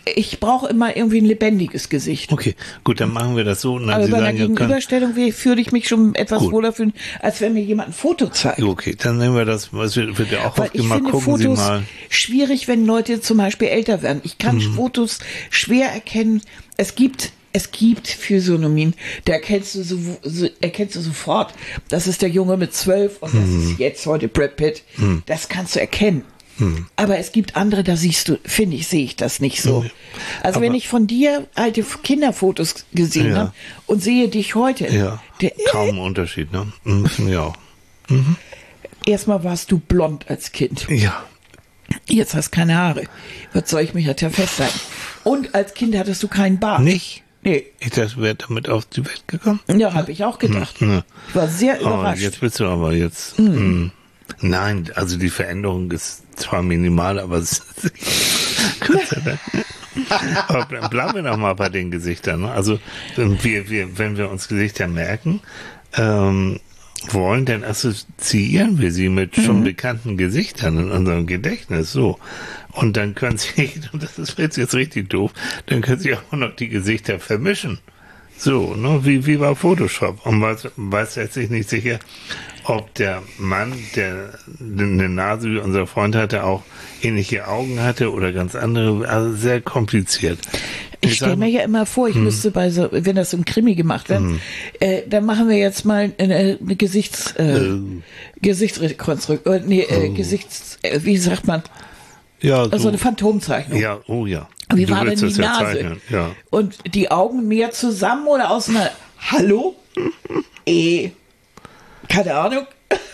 Ich brauche immer irgendwie ein lebendiges Gesicht. Okay, gut, dann machen wir das so. Und dann Aber Sie bei einer sagen, ja, können- Gegenüberstellung wie- würde ich mich schon etwas Gut. wohler fühlen, als wenn mir jemand ein Foto zeigt. Okay, dann nehmen wir das, was wird, wird ja auch Weil oft ich gemacht. finde Gucken Sie Fotos mal. schwierig, wenn Leute zum Beispiel älter werden. Ich kann Mhm. Fotos schwer erkennen. Es gibt Es gibt Physiognomien, da erkennst du, so, so, erkennst du sofort, das ist der Junge mit zwölf und das Mhm. ist jetzt heute Brad Pitt. Das kannst du erkennen. Mhm. Aber es gibt andere, da siehst du, finde ich, sehe ich das nicht so. Also Aber- wenn ich von dir alte Kinderfotos gesehen Ja. habe und sehe dich heute, Ja, der, kaum Unterschied, ne? Mhm, finde ich auch. erstmal warst du blond als Kind. Ja. Jetzt hast du keine Haare. Was soll ich mich jetzt ja festhalten? Und als Kind hattest du keinen Bart. Nicht? Nee. Ich dachte, wäre damit auf die Welt gekommen. Ja, habe ich auch gedacht. Ja. Ich war sehr Oh, überrascht. jetzt bist du aber jetzt. Mm. Nein, also die Veränderung ist zwar minimal, aber es Gott sei Dank. Aber ble- bleiben wir noch mal bei den Gesichtern. Ne? Also wir, wir, wenn wir uns Gesichter merken ähm, wollen, dann assoziieren wir sie mit schon bekannten Gesichtern in unserem Gedächtnis. So. Und dann können sie, und das ist jetzt richtig doof, dann können sie auch noch die Gesichter vermischen. So, ne, wie, wie bei Photoshop. Und weiß, weiß letztlich nicht sicher, ob der Mann, der eine Nase wie unser Freund hatte, auch ähnliche Augen hatte oder ganz andere. Also sehr kompliziert. Ich stelle mir ja immer vor, ich Hm. müsste bei so, wenn das im Krimi gemacht wird, äh, dann machen wir jetzt mal eine, eine Gesichts, äh, Gesichtsrekonstruktion, äh, nee, äh, Gesichts, äh, wie sagt man, ja, so, also eine Phantomzeichnung. ja, oh ja. Wie Du war denn willst die das ja Nase? zeichnen, ja. Und die Augen mehr zusammen oder auseinander? Hallo? eh, keine Ahnung.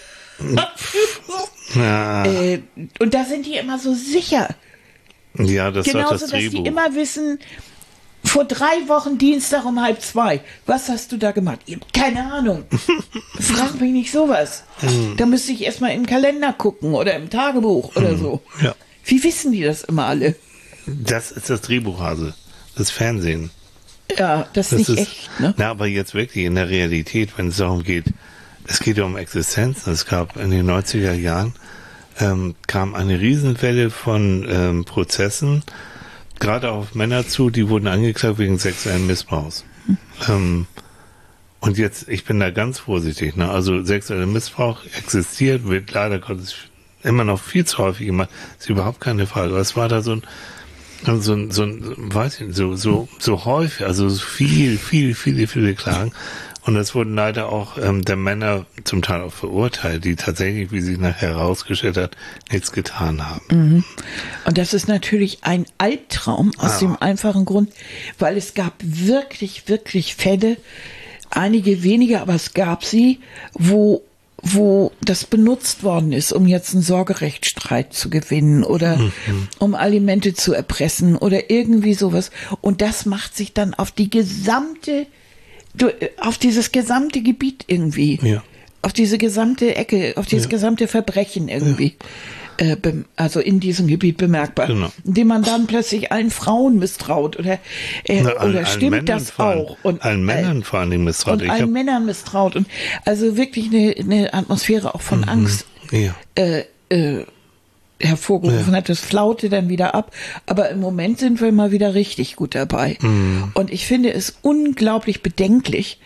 Ja, äh, und da sind die immer so sicher. ja, das war Genauso, das dass Drehbuch. die immer wissen, vor drei Wochen Dienstag um halb zwei, was hast du da gemacht? Ich hab keine Ahnung. Frag mich nicht sowas. Da müsste ich erstmal im Kalender gucken oder im Tagebuch oder so. Ja. Wie wissen die das immer alle? Das ist das Drehbuchhase, das Fernsehen. Ja, das ist Das nicht ist, echt, ne? Na, aber jetzt wirklich in der Realität, wenn es darum geht, es geht ja um Existenz. Es gab in den neunziger Jahren, ähm, kam eine Riesenwelle von ähm, Prozessen, gerade auf Männer zu, die wurden angeklagt wegen sexuellen Missbrauchs. Hm. Ähm, und jetzt, ich bin da ganz vorsichtig, ne? Also sexueller Missbrauch existiert, wird leider Gottes immer noch viel zu häufig gemacht, ist überhaupt keine Frage. Aber es war da so ein so ein, so ein, weiß ich nicht, so, so, so häufig, also so viel, viel, viele, viele Klagen. Und es wurden leider auch ähm, der Männer zum Teil auch verurteilt, die tatsächlich, wie sich nachher herausgestellt hat, nichts getan haben. Und das ist natürlich ein Albtraum aus Ah. dem einfachen Grund, weil es gab wirklich, wirklich Fälle, einige wenige, aber es gab sie, wo wo das benutzt worden ist, um jetzt einen Sorgerechtsstreit zu gewinnen oder Mhm. um Alimente zu erpressen oder irgendwie sowas. Und das macht sich dann auf die gesamte, du- auf dieses gesamte Gebiet irgendwie, Ja. auf diese gesamte Ecke, auf dieses Ja. gesamte Verbrechen irgendwie, äh, bem- also in diesem Gebiet bemerkbar. Genau. Indem man dann plötzlich allen Frauen misstraut oder, äh, Na, allen- oder allen stimmt Männern das vor allem- auch? Und allen äh, Männern vor allem misstraut. und Ich allen hab- Männern misstraut und also wirklich eine, eine Atmosphäre auch von Angst ja. äh, äh, hervorgerufen hat. Das flaute dann wieder ab, aber im Moment sind wir mal wieder richtig gut dabei. Und ich finde es unglaublich bedenklich,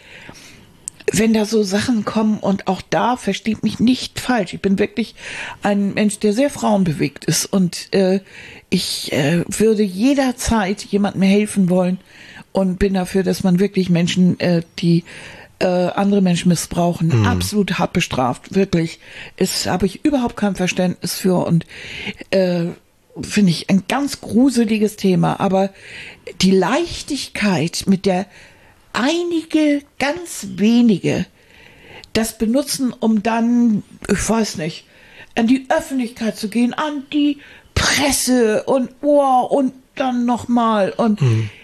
wenn da so Sachen kommen und auch da, versteht mich nicht falsch, ich bin wirklich ein Mensch, der sehr frauenbewegt ist und äh, ich äh, würde jederzeit jemandem helfen wollen und bin dafür, dass man wirklich Menschen, äh, die äh, andere Menschen missbrauchen, absolut hart bestraft, wirklich. Es habe ich überhaupt kein Verständnis für und äh, finde ich ein ganz gruseliges Thema, aber die Leichtigkeit, mit der einige, ganz wenige das benutzen, um dann, ich weiß nicht, an die Öffentlichkeit zu gehen, an die Presse und oh, und dann nochmal und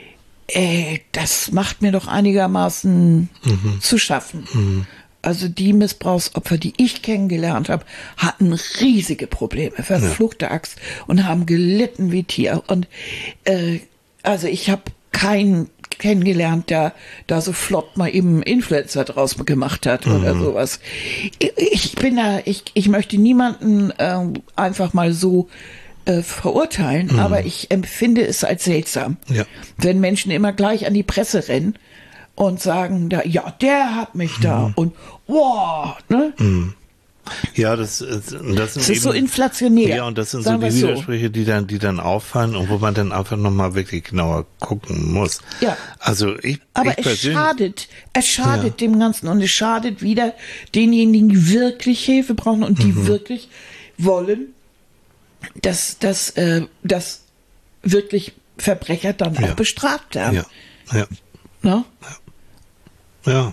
äh, das macht mir doch einigermaßen zu schaffen. Also die Missbrauchsopfer, die ich kennengelernt habe, hatten riesige Probleme, verfluchte Axt und haben gelitten wie Tier. Und äh, also ich habe keinen kennengelernt, der da so flott mal eben Influencer draus gemacht hat oder Mhm. sowas. Ich, ich bin da, ich, ich möchte niemanden ähm, einfach mal so äh, verurteilen, mhm. aber ich empfinde es als seltsam, ja. wenn Menschen immer gleich an die Presse rennen und sagen, da, ja, der hat mich mhm. da und wow, ne? Mhm. Ja, das, das, das, sind das ist eben, so inflationär. Ja, und das sind so die Widersprüche, so. die dann, die dann auffallen und wo man dann einfach nochmal wirklich genauer gucken muss. Ja. Also ich, Aber ich es schadet, es schadet ja. dem Ganzen und es schadet wieder denjenigen, die wirklich Hilfe brauchen und die mhm. wirklich wollen, dass, dass, äh, dass wirklich Verbrecher dann ja. auch bestraft werden. Ja, ja. No? Ja. ja.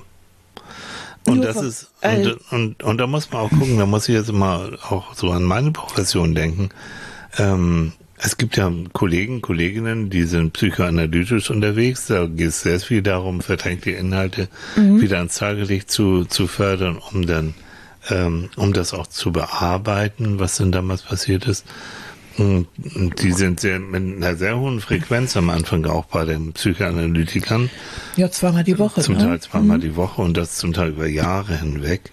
Und Nur das von, ist, und, äh, und, und da muss man auch gucken, da muss ich jetzt mal auch so an meine Profession denken. Ähm, es gibt ja Kollegen, Kolleginnen, die sind psychoanalytisch unterwegs, da geht es sehr viel darum, verdrängte Inhalte mhm. wieder ans Tageslicht zu, zu fördern, um dann, ähm, um das auch zu bearbeiten, was denn damals passiert ist. Und die sind sehr, mit einer sehr hohen Frequenz am Anfang auch bei den Psychoanalytikern. Ja, zweimal die Woche. Zum ne? Teil zweimal mhm. die Woche und das zum Teil über Jahre hinweg.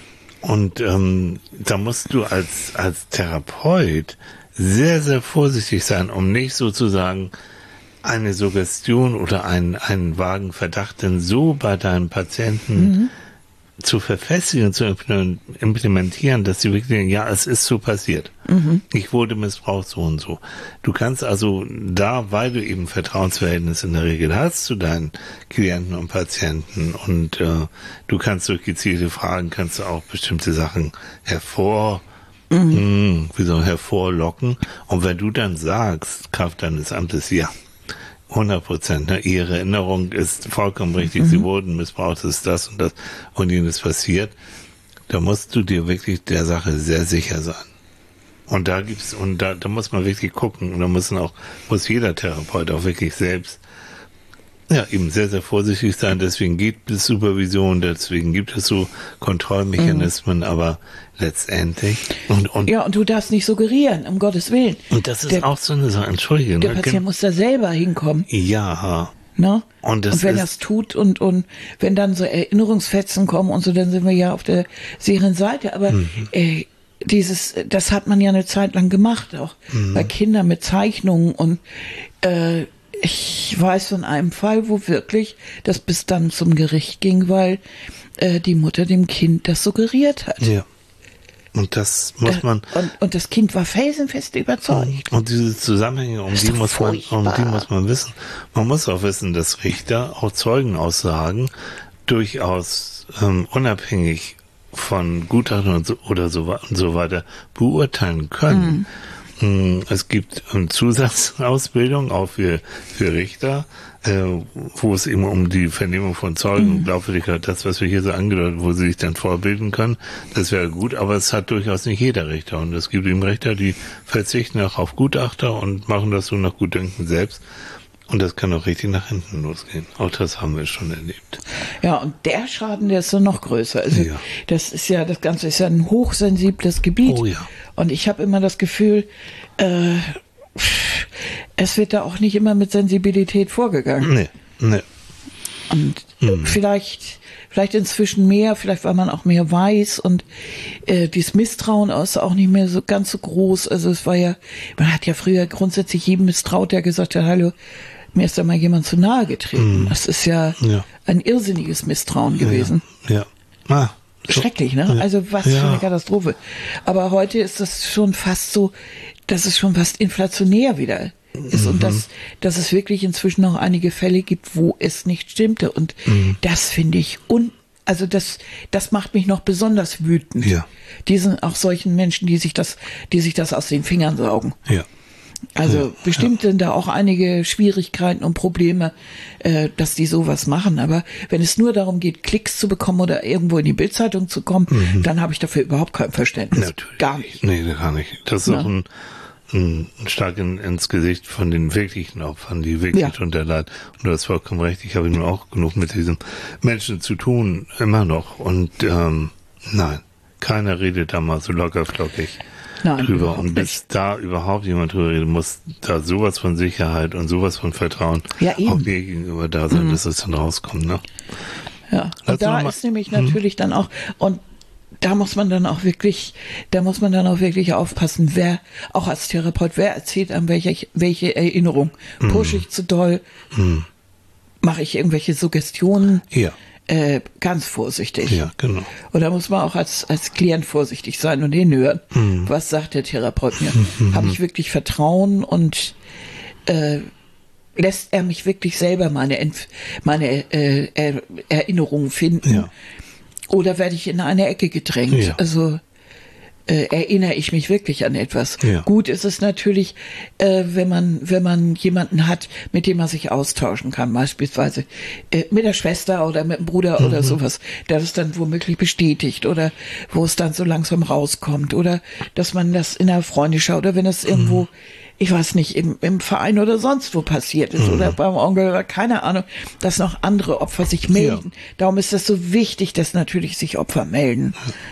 Und ähm, da musst du als, als Therapeut sehr, sehr vorsichtig sein, um nicht sozusagen eine Suggestion oder einen, einen vagen Verdacht denn so bei deinen Patienten mhm. zu verfestigen, zu implementieren, dass sie wirklich denken, ja, es ist so passiert. Mhm. Ich wurde missbraucht, so und so. Du kannst also da, weil du eben Vertrauensverhältnis in der Regel hast zu deinen Klienten und Patienten und äh, du kannst durch gezielte Fragen, kannst du auch bestimmte Sachen hervor, mhm. mh, wie so hervorlocken. Und wenn du dann sagst, Kraft deines Amtes, ja, hundert Prozent. Ne? Ihre Erinnerung ist vollkommen richtig. Mhm. Sie wurden missbraucht, ist das und das und jenes passiert. Da musst du dir wirklich der Sache sehr sicher sein. Und da gibt's, und da, da muss man wirklich gucken. Und da müssen auch, muss jeder Therapeut auch wirklich selbst, ja, eben sehr, sehr vorsichtig sein. Deswegen gibt es Supervision, deswegen gibt es so Kontrollmechanismen, mhm. aber letztendlich. Und, und, ja, und du darfst nicht suggerieren, um Gottes Willen. Und das ist der, auch so eine Sache, entschuldige. Der ne? Patient muss da selber hinkommen. Ja. Ne? Und, das und wenn ist, das tut und, und wenn dann so Erinnerungsfetzen kommen und so, dann sind wir ja auf der sicheren Seite. Aber mhm. äh, dieses, das hat man ja eine Zeit lang gemacht, auch mhm. bei Kindern mit Zeichnungen und äh, ich weiß von einem Fall, wo wirklich das bis dann zum Gericht ging, weil äh, die Mutter dem Kind das suggeriert hat. Ja. Und das muss man. Äh, und, und das Kind war felsenfest überzeugt. Und diese Zusammenhänge, um die muss man, um die muss man wissen. Man muss auch wissen, dass Richter auch Zeugenaussagen durchaus ähm, unabhängig von Gutachten und so, oder so, und so weiter beurteilen können. Mhm. Es gibt eine Zusatzausbildung auch für, für Richter, äh, wo es eben um die Vernehmung von Zeugen und mhm. Glaubwürdigkeit, das, was wir hier so angedeutet, wo sie sich dann vorbilden können, das wäre gut, aber es hat durchaus nicht jeder Richter. Und es gibt eben Richter, die verzichten auch auf Gutachter und machen das so nach Gutdünken selbst. Und das kann auch richtig nach hinten losgehen. Auch das haben wir schon erlebt. Ja, und der Schaden, der ist so noch größer. Also ja. das ist ja, das Ganze ist ja ein hochsensibles Gebiet. Oh ja. Und ich habe immer das Gefühl, äh, es wird da auch nicht immer mit Sensibilität vorgegangen. Nee, nee. Und mhm. vielleicht, vielleicht inzwischen mehr, vielleicht weil man auch mehr weiß und äh, dieses Misstrauen ist auch nicht mehr so ganz so groß. Also es war ja, man hat ja früher grundsätzlich jedem misstraut, der gesagt hat, hallo, mir ist da mal jemand zu nahe getreten. Mhm. Das ist ja, ja ein irrsinniges Misstrauen gewesen. Ja. ja. Ah, so. Schrecklich, ne? Ja. Also was ja. für eine Katastrophe. Aber heute ist das schon fast so, dass es schon fast inflationär wieder ist mhm. und dass, dass es wirklich inzwischen noch einige Fälle gibt, wo es nicht stimmte. Und mhm. das finde ich un Also das, das macht mich noch besonders wütend. Ja. Diesen, auch solchen Menschen, die sich das, die sich das aus den Fingern saugen. Ja. Also ja. bestimmt sind da auch einige Schwierigkeiten und Probleme, äh, dass die sowas machen. Aber wenn es nur darum geht, Klicks zu bekommen oder irgendwo in die Bildzeitung zu kommen, mhm. dann habe ich dafür überhaupt kein Verständnis. Natürlich. Gar nicht. Nee, gar nicht. Das ist ja. auch ein, ein Schlag in, ins Gesicht von den wirklichen Opfern, die wirklich ja. drunter leiden. Und du hast vollkommen recht, ich habe nun auch genug mit diesen Menschen zu tun, immer noch. Und ähm, nein, keiner redet da mal so locker flockig Nein, drüber. Und bis nicht. da überhaupt jemand drüber redet, muss da sowas von Sicherheit und sowas von Vertrauen ja, auch mir gegenüber da sein, mhm. dass es dann rauskommt. Ne? Ja, und da ist nämlich natürlich hm. dann auch, und da muss man dann auch wirklich, da muss man dann auch wirklich aufpassen, wer, auch als Therapeut, wer erzählt einem welche, welche Erinnerung. Mm. Pushe ich zu doll? Mm. Mache ich irgendwelche Suggestionen? Ja. Äh, ganz vorsichtig. Ja, genau. Und da muss man auch als, als Klient vorsichtig sein und hinhören. Mm. Was sagt der Therapeut mir? Mm. Habe ich wirklich Vertrauen und äh, lässt er mich wirklich selber meine, Entf- meine äh, er- Erinnerungen finden? Ja. Oder werde ich in eine Ecke gedrängt? Ja. Also äh, erinnere ich mich wirklich an etwas? Ja. Gut ist es natürlich, äh, wenn man wenn man jemanden hat, mit dem man sich austauschen kann, beispielsweise äh, mit der Schwester oder mit dem Bruder mhm. oder sowas, der das dann womöglich bestätigt oder wo es dann so langsam rauskommt oder dass man das in der Freundschaft oder wenn es irgendwo mhm. ich weiß nicht, im, im Verein oder sonst wo passiert ist mhm. oder beim Onkel oder keine Ahnung, dass noch andere Opfer sich melden. Ja. Darum ist das so wichtig, dass natürlich sich Opfer melden.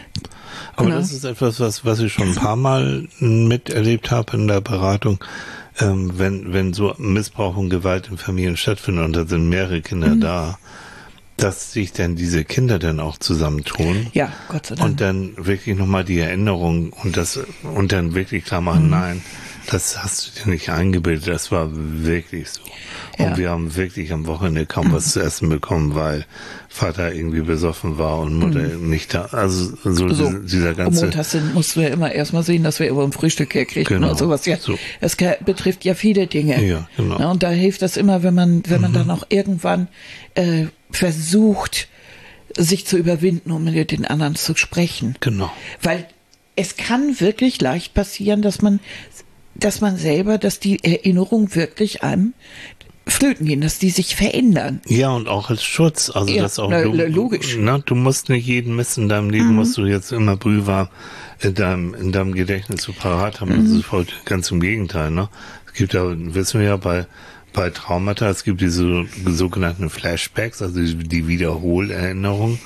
Aber ja. das ist etwas, was, was ich schon ein paar Mal miterlebt habe in der Beratung. Ähm, wenn, wenn so Missbrauch und Gewalt in Familien stattfindet und da sind mehrere Kinder mhm. da, dass sich dann diese Kinder dann auch zusammentun. Ja, Gott sei Dank. Und dann wirklich nochmal die Erinnerung und das, und dann wirklich klar machen, mhm. nein, das hast du dir nicht eingebildet, das war wirklich so. Und ja. wir haben wirklich am Wochenende kaum was zu essen bekommen, weil Vater irgendwie besoffen war und Mutter mhm. nicht da. Also so, so. dieser ganze... Und montags mussten wir immer erstmal sehen, dass wir über ein Frühstück herkriegen genau. und sowas. Ja, so. Das betrifft ja viele Dinge. Ja, genau. Ja, und da hilft das immer, wenn man, wenn man mhm. dann auch irgendwann äh, versucht, sich zu überwinden, um mit den anderen zu sprechen. Genau. Weil es kann wirklich leicht passieren, dass man dass man selber, dass die Erinnerungen wirklich einem flöten gehen, dass die sich verändern. Ja, und auch als Schutz. Also ja, das auch na, du, logisch. Na, du musst nicht jeden Mist in deinem Leben, mhm. musst du jetzt immer brühwarm in deinem, in deinem Gedächtnis so parat haben. Mhm. Das ist voll, ganz im Gegenteil. Ne? Es gibt ja, wissen wir ja, bei bei Traumata, es gibt diese sogenannten Flashbacks, also die, die Wiederholerinnerung.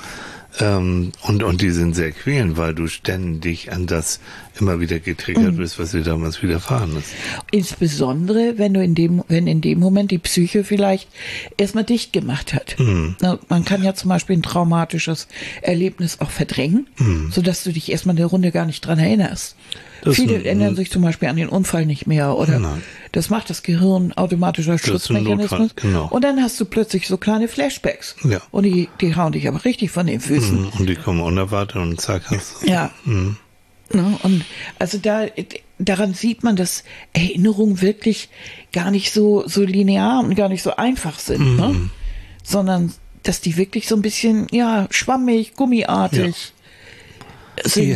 Ähm, und, und die sind sehr quälend, weil du ständig an das immer wieder getriggert mhm. bist, was dir damals widerfahren ist. Insbesondere, wenn du in dem, wenn in dem Moment die Psyche vielleicht erstmal dicht gemacht hat. Mhm. Na, man kann ja zum Beispiel ein traumatisches Erlebnis auch verdrängen, mhm. sodass du dich erstmal eine Runde gar nicht dran erinnerst. Das Viele ein, erinnern sich zum Beispiel an den Unfall nicht mehr oder nein. das macht das Gehirn automatischer Schutzmechanismus. Genau. Und dann hast du plötzlich so kleine Flashbacks. Ja. Und die, die hauen dich aber richtig von den Füßen. Und die kommen unerwartet und zack hast du. Ja. Mhm. Und also da, daran sieht man, dass Erinnerungen wirklich gar nicht so, so linear und gar nicht so einfach sind, mhm. ne? Sondern dass die wirklich so ein bisschen, ja, schwammig, gummiartig. Ja. Ja,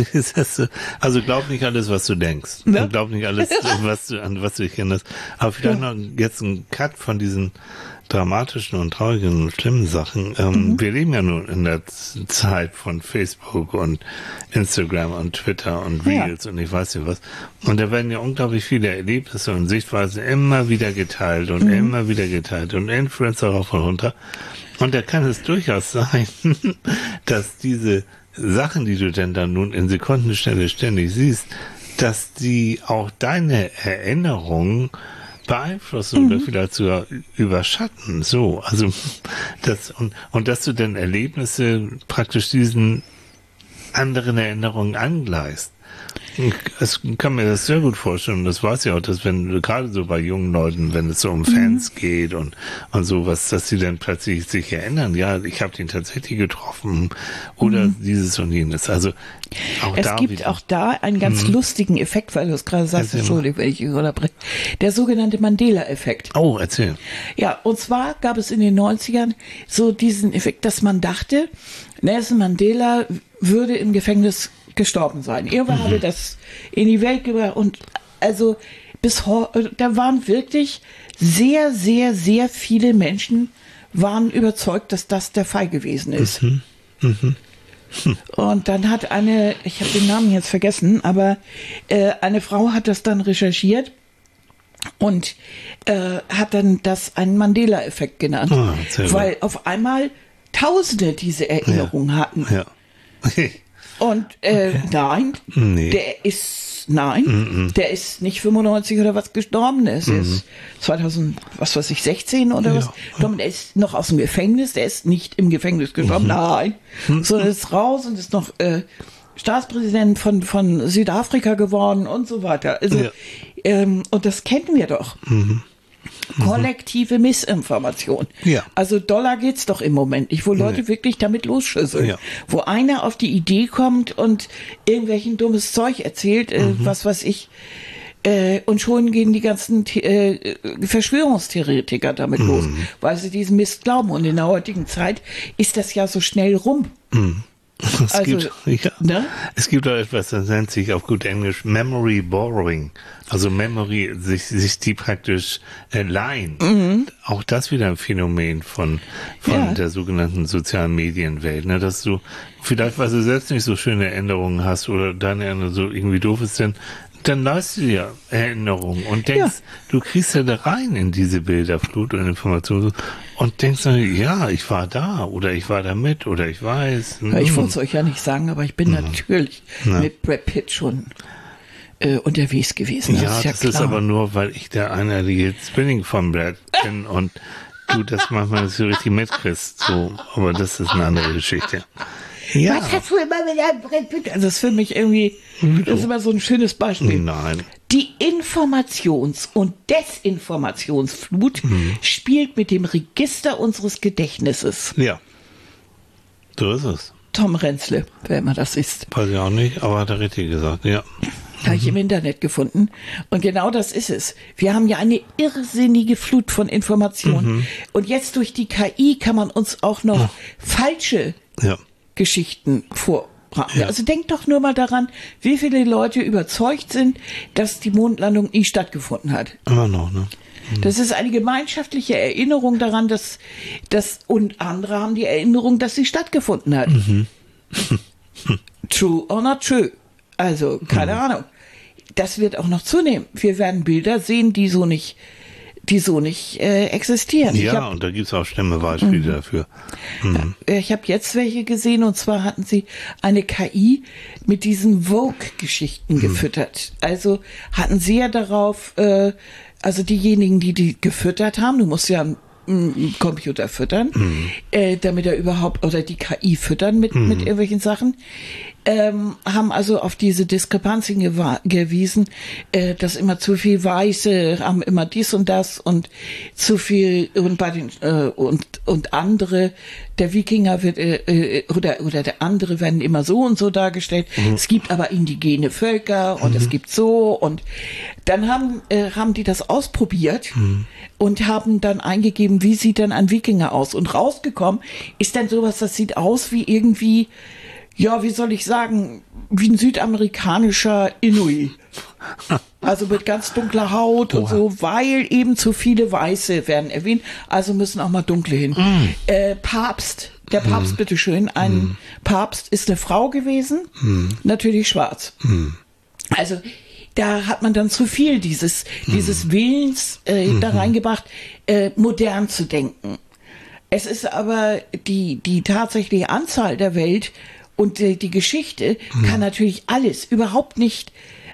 also glaub nicht alles, was du denkst. Ja? Glaub nicht alles, was du, an was du dich erinnerst. Aber vielleicht ja. noch jetzt ein Cut von diesen dramatischen und traurigen und schlimmen Sachen. Ähm, mhm. Wir leben ja nun in der Zeit von Facebook und Instagram und Twitter und Reels ja. und ich weiß nicht was. Und da werden ja unglaublich viele Erlebnisse und Sichtweisen immer wieder geteilt und mhm. immer wieder geteilt und Influencer rauf und runter. Und da kann es durchaus sein, dass diese Sachen, die du denn dann nun in Sekundenstelle ständig siehst, dass die auch deine Erinnerungen beeinflussen mhm. oder vielleicht sogar überschatten. So, also das und, und dass du dann Erlebnisse praktisch diesen anderen Erinnerungen angleichst. Ich kann mir das sehr gut vorstellen. Das weiß ich auch, dass wenn gerade so bei jungen Leuten, wenn es so um Fans mhm. geht und und sowas, dass sie dann plötzlich sich erinnern, ja, ich habe den tatsächlich getroffen oder mhm. dieses und jenes. Also auch es da gibt wieder. auch da einen ganz mhm. lustigen Effekt, weil du es gerade sagst, Entschuldigung, wenn ich unterbreche. Der sogenannte Mandela-Effekt. Oh, erzähl. Ja, und zwar gab es in den neunzigern so diesen Effekt, dass man dachte, Nelson Mandela würde im Gefängnis gestorben sein. Irgendwann mhm. habe das in die Welt gebracht und also bis heute, da waren wirklich sehr, sehr, sehr viele Menschen waren überzeugt, dass das der Fall gewesen ist. Mhm. Mhm. Hm. Und dann hat eine, ich habe den Namen jetzt vergessen, aber äh, eine Frau hat das dann recherchiert und äh, hat dann das einen Mandela-Effekt genannt, ah, weil auf einmal Tausende diese Erinnerungen ja. hatten. Ja. Und äh, okay. nein, nee. der ist ist, nein, mm-mm. der ist nicht fünfundneunzig oder was gestorben, der ist mm-hmm. jetzt zweitausend, was weiß ich, sechzehn oder ja. was gestorben, der ist noch aus dem Gefängnis, der ist nicht im Gefängnis gestorben, mm-hmm. nein, mm-hmm. sondern ist raus und ist noch äh, Staatspräsident von, von Südafrika geworden und so weiter. Also, ja. ähm, und das kennen wir doch. Mm-hmm. Kollektive Missinformation. Ja. Also Dollar geht's doch im Moment nicht, wo Leute nee. wirklich damit losschüsseln. Ja. Wo einer auf die Idee kommt und irgendwelchen dummes Zeug erzählt, äh, mhm. was weiß ich, äh, und schon gehen die ganzen äh, Verschwörungstheoretiker damit mhm. los, weil sie diesen Mist glauben. Und in der heutigen Zeit ist das ja so schnell rum. Mhm. Es, also, gibt, ja, ne? es gibt auch etwas, das nennt sich auf gut Englisch Memory Borrowing. Also Memory, sich, sich die praktisch äh, leihen. Mhm. Auch das wieder ein Phänomen von, von ja. der sogenannten sozialen Medienwelt. Ne? Dass du vielleicht, weil du selbst nicht so schöne Erinnerungen hast oder deine Erinnerung so irgendwie doof ist, denn dann leist du dir Erinnerungen und denkst, ja. du kriegst ja da rein in diese Bilderflut und Informationen und denkst dann, ja, ich war da oder ich war da mit oder ich weiß. Ja, ich wollte es euch ja nicht sagen, aber ich bin mhm. natürlich ja. mit Brad Pitt schon äh, unterwegs gewesen. Das ja, ist ja das klar. ist aber nur, weil ich der einerliche Zwilling von Brad bin und du das manchmal so richtig mitkriegst. So, aber das ist eine andere Geschichte. Ja. Was hast du immer mit einem Brett Pitt? Also das ist für mich irgendwie, das ist immer so ein schönes Beispiel. Nein. Die Informations- und Desinformationsflut hm. spielt mit dem Register unseres Gedächtnisses. Ja, so ist es. Tom Renzle, wer immer das ist. Weiß ich auch nicht, aber hat er richtig gesagt, ja. Habe ich im Internet gefunden. Und genau das ist es. Wir haben ja eine irrsinnige Flut von Informationen. Mhm. Und jetzt durch die K I kann man uns auch noch ja. falsche ja. Geschichten vorbraten. Ja. Also denkt doch nur mal daran, wie viele Leute überzeugt sind, dass die Mondlandung nie stattgefunden hat. Immer noch, ne? Mhm. Das ist eine gemeinschaftliche Erinnerung daran, dass, dass und andere haben die Erinnerung, dass sie stattgefunden hat. Mhm. True or not true? Also, keine mhm. Ahnung. Das wird auch noch zunehmen. Wir werden Bilder sehen, die so nicht die so nicht äh, existieren. Ja, hab, und da gibt es auch Stimmebeispiele mhm. dafür. Mhm. Ja, ich habe jetzt welche gesehen, und zwar hatten sie eine K I mit diesen Vogue-Geschichten mhm. gefüttert. Also hatten sie ja darauf, äh, also diejenigen, die die gefüttert haben, du musst ja einen Computer füttern, mhm. äh, damit er überhaupt, oder die K I füttern mit, mhm. mit irgendwelchen Sachen, ähm, haben also auf diese Diskrepanzen gewa- gewiesen, äh, dass immer zu viel Weiße haben immer dies und das und zu viel und bei den äh, und und andere, der Wikinger wird äh, äh, oder oder der andere werden immer so und so dargestellt. Mhm. Es gibt aber indigene Völker und mhm. es gibt so, und dann haben äh, haben die das ausprobiert mhm. und haben dann eingegeben, wie sieht denn ein Wikinger aus, und rausgekommen ist dann sowas, das sieht aus wie irgendwie, ja, wie soll ich sagen, wie ein südamerikanischer Inuit. Also mit ganz dunkler Haut und so, weil eben zu viele Weiße werden erwähnt, also müssen auch mal dunkle hin. Mm. Äh, Papst, der Papst, mm. bitteschön, ein mm. Papst ist eine Frau gewesen, mm. natürlich schwarz. Mm. Also da hat man dann zu viel dieses, mm. dieses Willens äh, mm. da reingebracht, äh, modern zu denken. Es ist aber die, die tatsächliche Anzahl der Welt und die, die Geschichte mhm. kann natürlich alles überhaupt nicht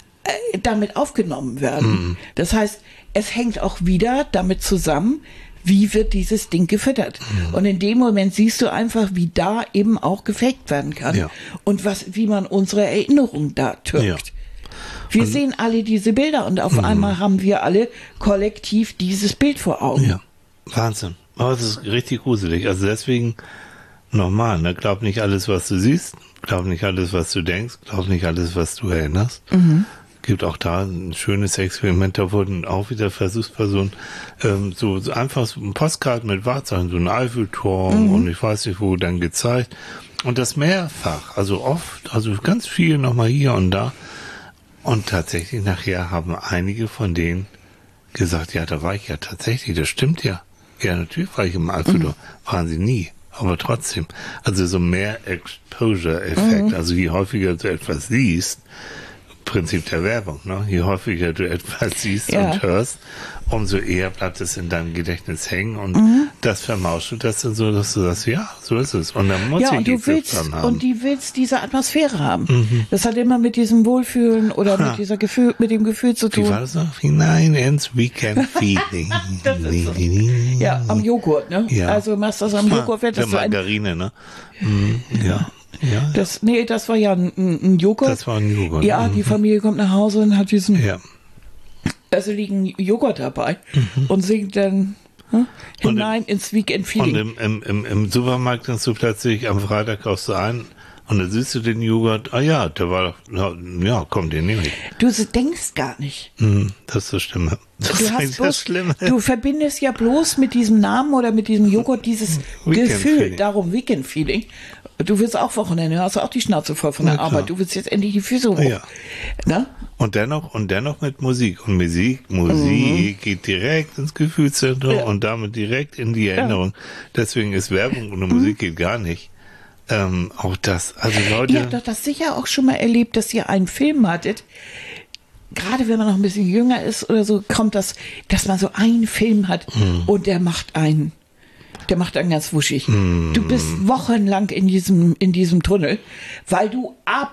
äh, damit aufgenommen werden. Mhm. Das heißt, es hängt auch wieder damit zusammen, wie wird dieses Ding gefüttert. Mhm. Und in dem Moment siehst du einfach, wie da eben auch gefaked werden kann. Ja. Und was, wie man unsere Erinnerung da türkt. Ja. Wir und sehen alle diese Bilder und auf mhm. einmal haben wir alle kollektiv dieses Bild vor Augen. Ja, Wahnsinn. Aber es ist richtig gruselig. Also deswegen nochmal, ne? Glaub nicht alles, was du siehst, glaub nicht alles, was du denkst, glaub nicht alles, was du erinnerst. Mhm. Gibt auch da ein schönes Experiment, da wurden auch wieder Versuchspersonen ähm, so, so einfach so ein Postkarte mit Wahrzeichen, so ein Eiffelturm mhm. und ich weiß nicht wo, dann gezeigt. Und das mehrfach, also oft, also ganz viel nochmal hier und da. Und tatsächlich nachher haben einige von denen gesagt, ja, da war ich ja tatsächlich, das stimmt ja. Ja, natürlich war ich im Eiffelturm, mhm. waren sie nie. Aber trotzdem, also so mehr Exposure-Effekt, mhm. also je häufiger du etwas siehst, Prinzip der Werbung, ne? Je häufiger du etwas siehst Ja. und hörst, umso eher bleibt es in deinem Gedächtnis hängen und mhm. das vermauschelt das dann so, dass du sagst, ja, so ist es. Und dann muss Ja, ich und die du willst, dran haben. und die willst diese Atmosphäre haben. Mhm. Das hat immer mit diesem Wohlfühlen oder Ha. mit dieser Gefühl, mit dem Gefühl zu tun. Wie war das noch? Hinein ins Weekend Feeling. Das ist so. Ja, am Joghurt, ne? Ja. Also machst das am Joghurt, wird Der das so ein, Margarine, ne? Mhm. Ja. Ja. das, nee, das war ja ein, ein Joghurt. Das war ein Joghurt. Ja, mhm. die Familie kommt nach Hause und hat diesen, Ja. also liegen Joghurt dabei mhm. und singt dann hm, hinein im, ins Weekend Und Feeling. im, im, im, im Supermarkt kannst du plötzlich am Freitag kaufst du ein und dann siehst du den Joghurt, ah ja, der war doch, ja, komm, den nehme ich. Du denkst gar nicht. Mhm, das ist das Schlimme. Das Du, ist hast eigentlich bloß, das Schlimme. du verbindest ja bloß mit diesem Namen oder mit diesem Joghurt dieses Weekend Gefühl, Feeling. darum Weekend Feeling. Du willst auch Wochenende, hast auch die Schnauze voll von der Na klar. Arbeit. Du willst jetzt endlich die Füße hoch. Ja. Ne? Und dennoch, und dennoch mit Musik. Und Musik, Musik mhm. geht direkt ins Gefühlszentrum Ja. und damit direkt in die Erinnerung. Deswegen ist Werbung ohne Musik Mhm. geht gar nicht. Ähm, auch das, also Leute. Ihr habt doch das sicher auch schon mal erlebt, dass ihr einen Film hattet. Gerade wenn man noch ein bisschen jünger ist oder so, kommt das, dass man so einen Film hat Mhm. und der macht einen. Der macht einen ganz wuschig. Mm. Du bist wochenlang in diesem, in diesem Tunnel, weil du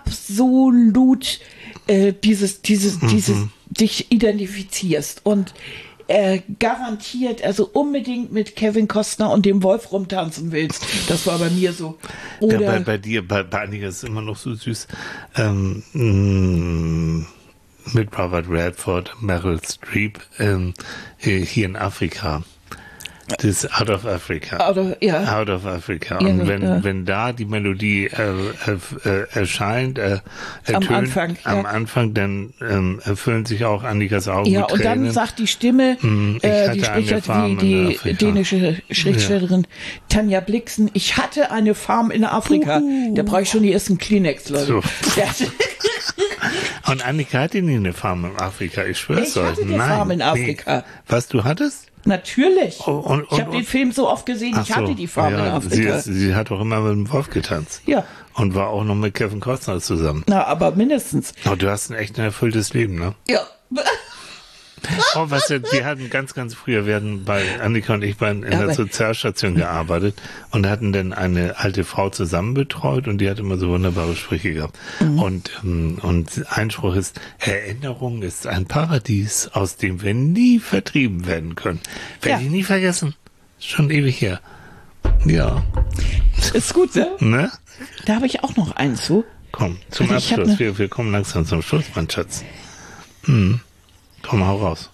absolut äh, dieses, dieses, Mhm. dieses dich identifizierst und äh, garantiert, also unbedingt mit Kevin Costner und dem Wolf rumtanzen willst. Das war bei mir so. Oder Ja, bei, bei dir, bei, bei einigen ist es immer noch so süß. Ähm, mh, mit Robert Redford, Meryl Streep, ähm, hier in Afrika. Das ist Out of Africa. Out of, ja. Out of Africa. Ja, Und wenn, ja. wenn da die Melodie äh, äh, erscheint, äh, ertönt, Am Anfang, ja. am Anfang, dann ähm, erfüllen sich auch Annikas Augen Ja, mit und dann Tränen. sagt die Stimme, Hm, ich äh, hatte die eine spricht Farm die, in die Afrika. dänische Schriftstellerin Tanja Blixen. Ich hatte eine Farm in Afrika. Uhu. Da brauche ich schon die ersten Kleenex, Leute. So. Ja. Und Annika hatte nie eine Farm in Afrika, ich schwör's Ich euch. hatte eine Nein, Farm in nee. Afrika. Was, du hattest? Natürlich. Oh, und- ich und- habe den und- Film so oft gesehen, ich Ach so, hatte die Farm ja, in Afrika. Sie, ist, sie hat auch immer mit dem Wolf getanzt. Ja. Und war auch noch mit Kevin Costner zusammen. Na, aber mindestens. Aber du hast ein echt ein erfülltes Leben, ne? Ja. Oh, was wir, wir hatten ganz, ganz früher, wir hatten bei Annika und ich bei, in der Aber- Sozialstation gearbeitet und hatten dann eine alte Frau zusammen betreut und die hat immer so wunderbare Sprüche gehabt. Mhm. Und, ähm, und ein Spruch ist, Erinnerung ist ein Paradies, aus dem wir nie vertrieben werden können. Werde Ja. ich nie vergessen. Ist schon ewig her. Ja. Ist gut, ne? Ne? Da habe ich auch noch einen zu. Komm, zum Also ich hab Abschluss. ne- Wir, wir kommen langsam zum Schluss, mein Schatz. Hm. Komm, hau raus.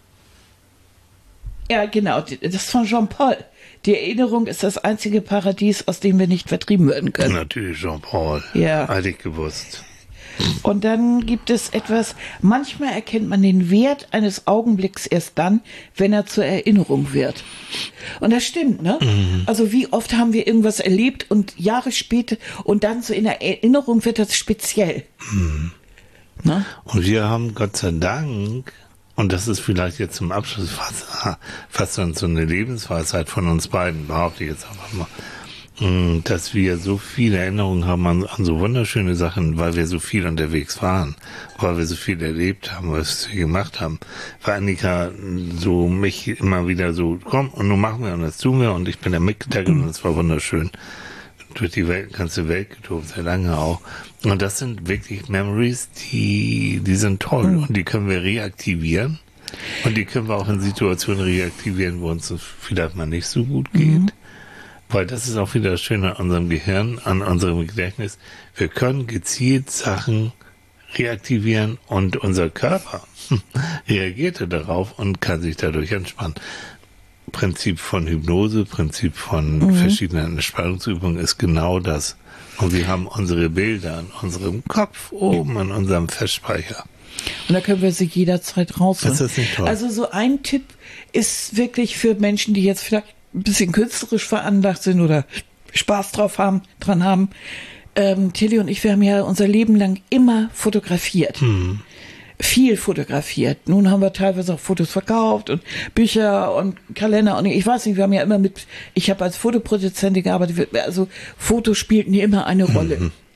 Ja, genau. Das ist von Jean-Paul. Die Erinnerung ist das einzige Paradies, aus dem wir nicht vertrieben werden können. Natürlich Jean-Paul. Ja. Hatte ich gewusst. Und dann gibt es etwas, manchmal erkennt man den Wert eines Augenblicks erst dann, wenn er zur Erinnerung wird. Und das stimmt, ne? Mhm. Also wie oft haben wir irgendwas erlebt und Jahre später und dann so in der Erinnerung wird das speziell. Mhm. Ne? Und wir haben Gott sei Dank, und das ist vielleicht jetzt zum Abschluss fast, fast so eine Lebensweisheit von uns beiden, behaupte ich jetzt einfach mal, mh, dass wir so viele Erinnerungen haben an, an so wunderschöne Sachen, weil wir so viel unterwegs waren, weil wir so viel erlebt haben, was wir gemacht haben. Weil Annika so mich immer wieder so, komm, und nun machen wir und das tun wir und ich bin da mitgegangen und es war wunderschön. Durch die Welt, ganze Welt getobt, sehr lange auch. Und das sind wirklich Memories, die, die sind toll Mhm. und die können wir reaktivieren. Und die können wir auch in Situationen reaktivieren, wo uns es vielleicht mal nicht so gut geht. Mhm. Weil das ist auch wieder das Schöne an unserem Gehirn, an unserem Gedächtnis. Wir können gezielt Sachen reaktivieren und unser Körper reagierte darauf und kann sich dadurch entspannen. Prinzip von Hypnose, Prinzip von Mhm. verschiedenen Entspannungsübungen ist genau das. Und wir haben unsere Bilder in unserem Kopf oben in unserem Festspeicher. Und da können wir sie jederzeit rausholen. Ist das nicht toll? Also so ein Tipp ist wirklich für Menschen, die jetzt vielleicht ein bisschen künstlerisch veranlagt sind oder Spaß drauf haben, dran haben. Ähm, Tilly und ich, wir haben ja unser Leben lang immer fotografiert. Mhm. Viel fotografiert. Nun haben wir teilweise auch Fotos verkauft und Bücher und Kalender und ich weiß nicht, wir haben ja immer mit, ich habe als Fotoproduzentin gearbeitet, also Fotos spielten hier immer eine Rolle. Mhm.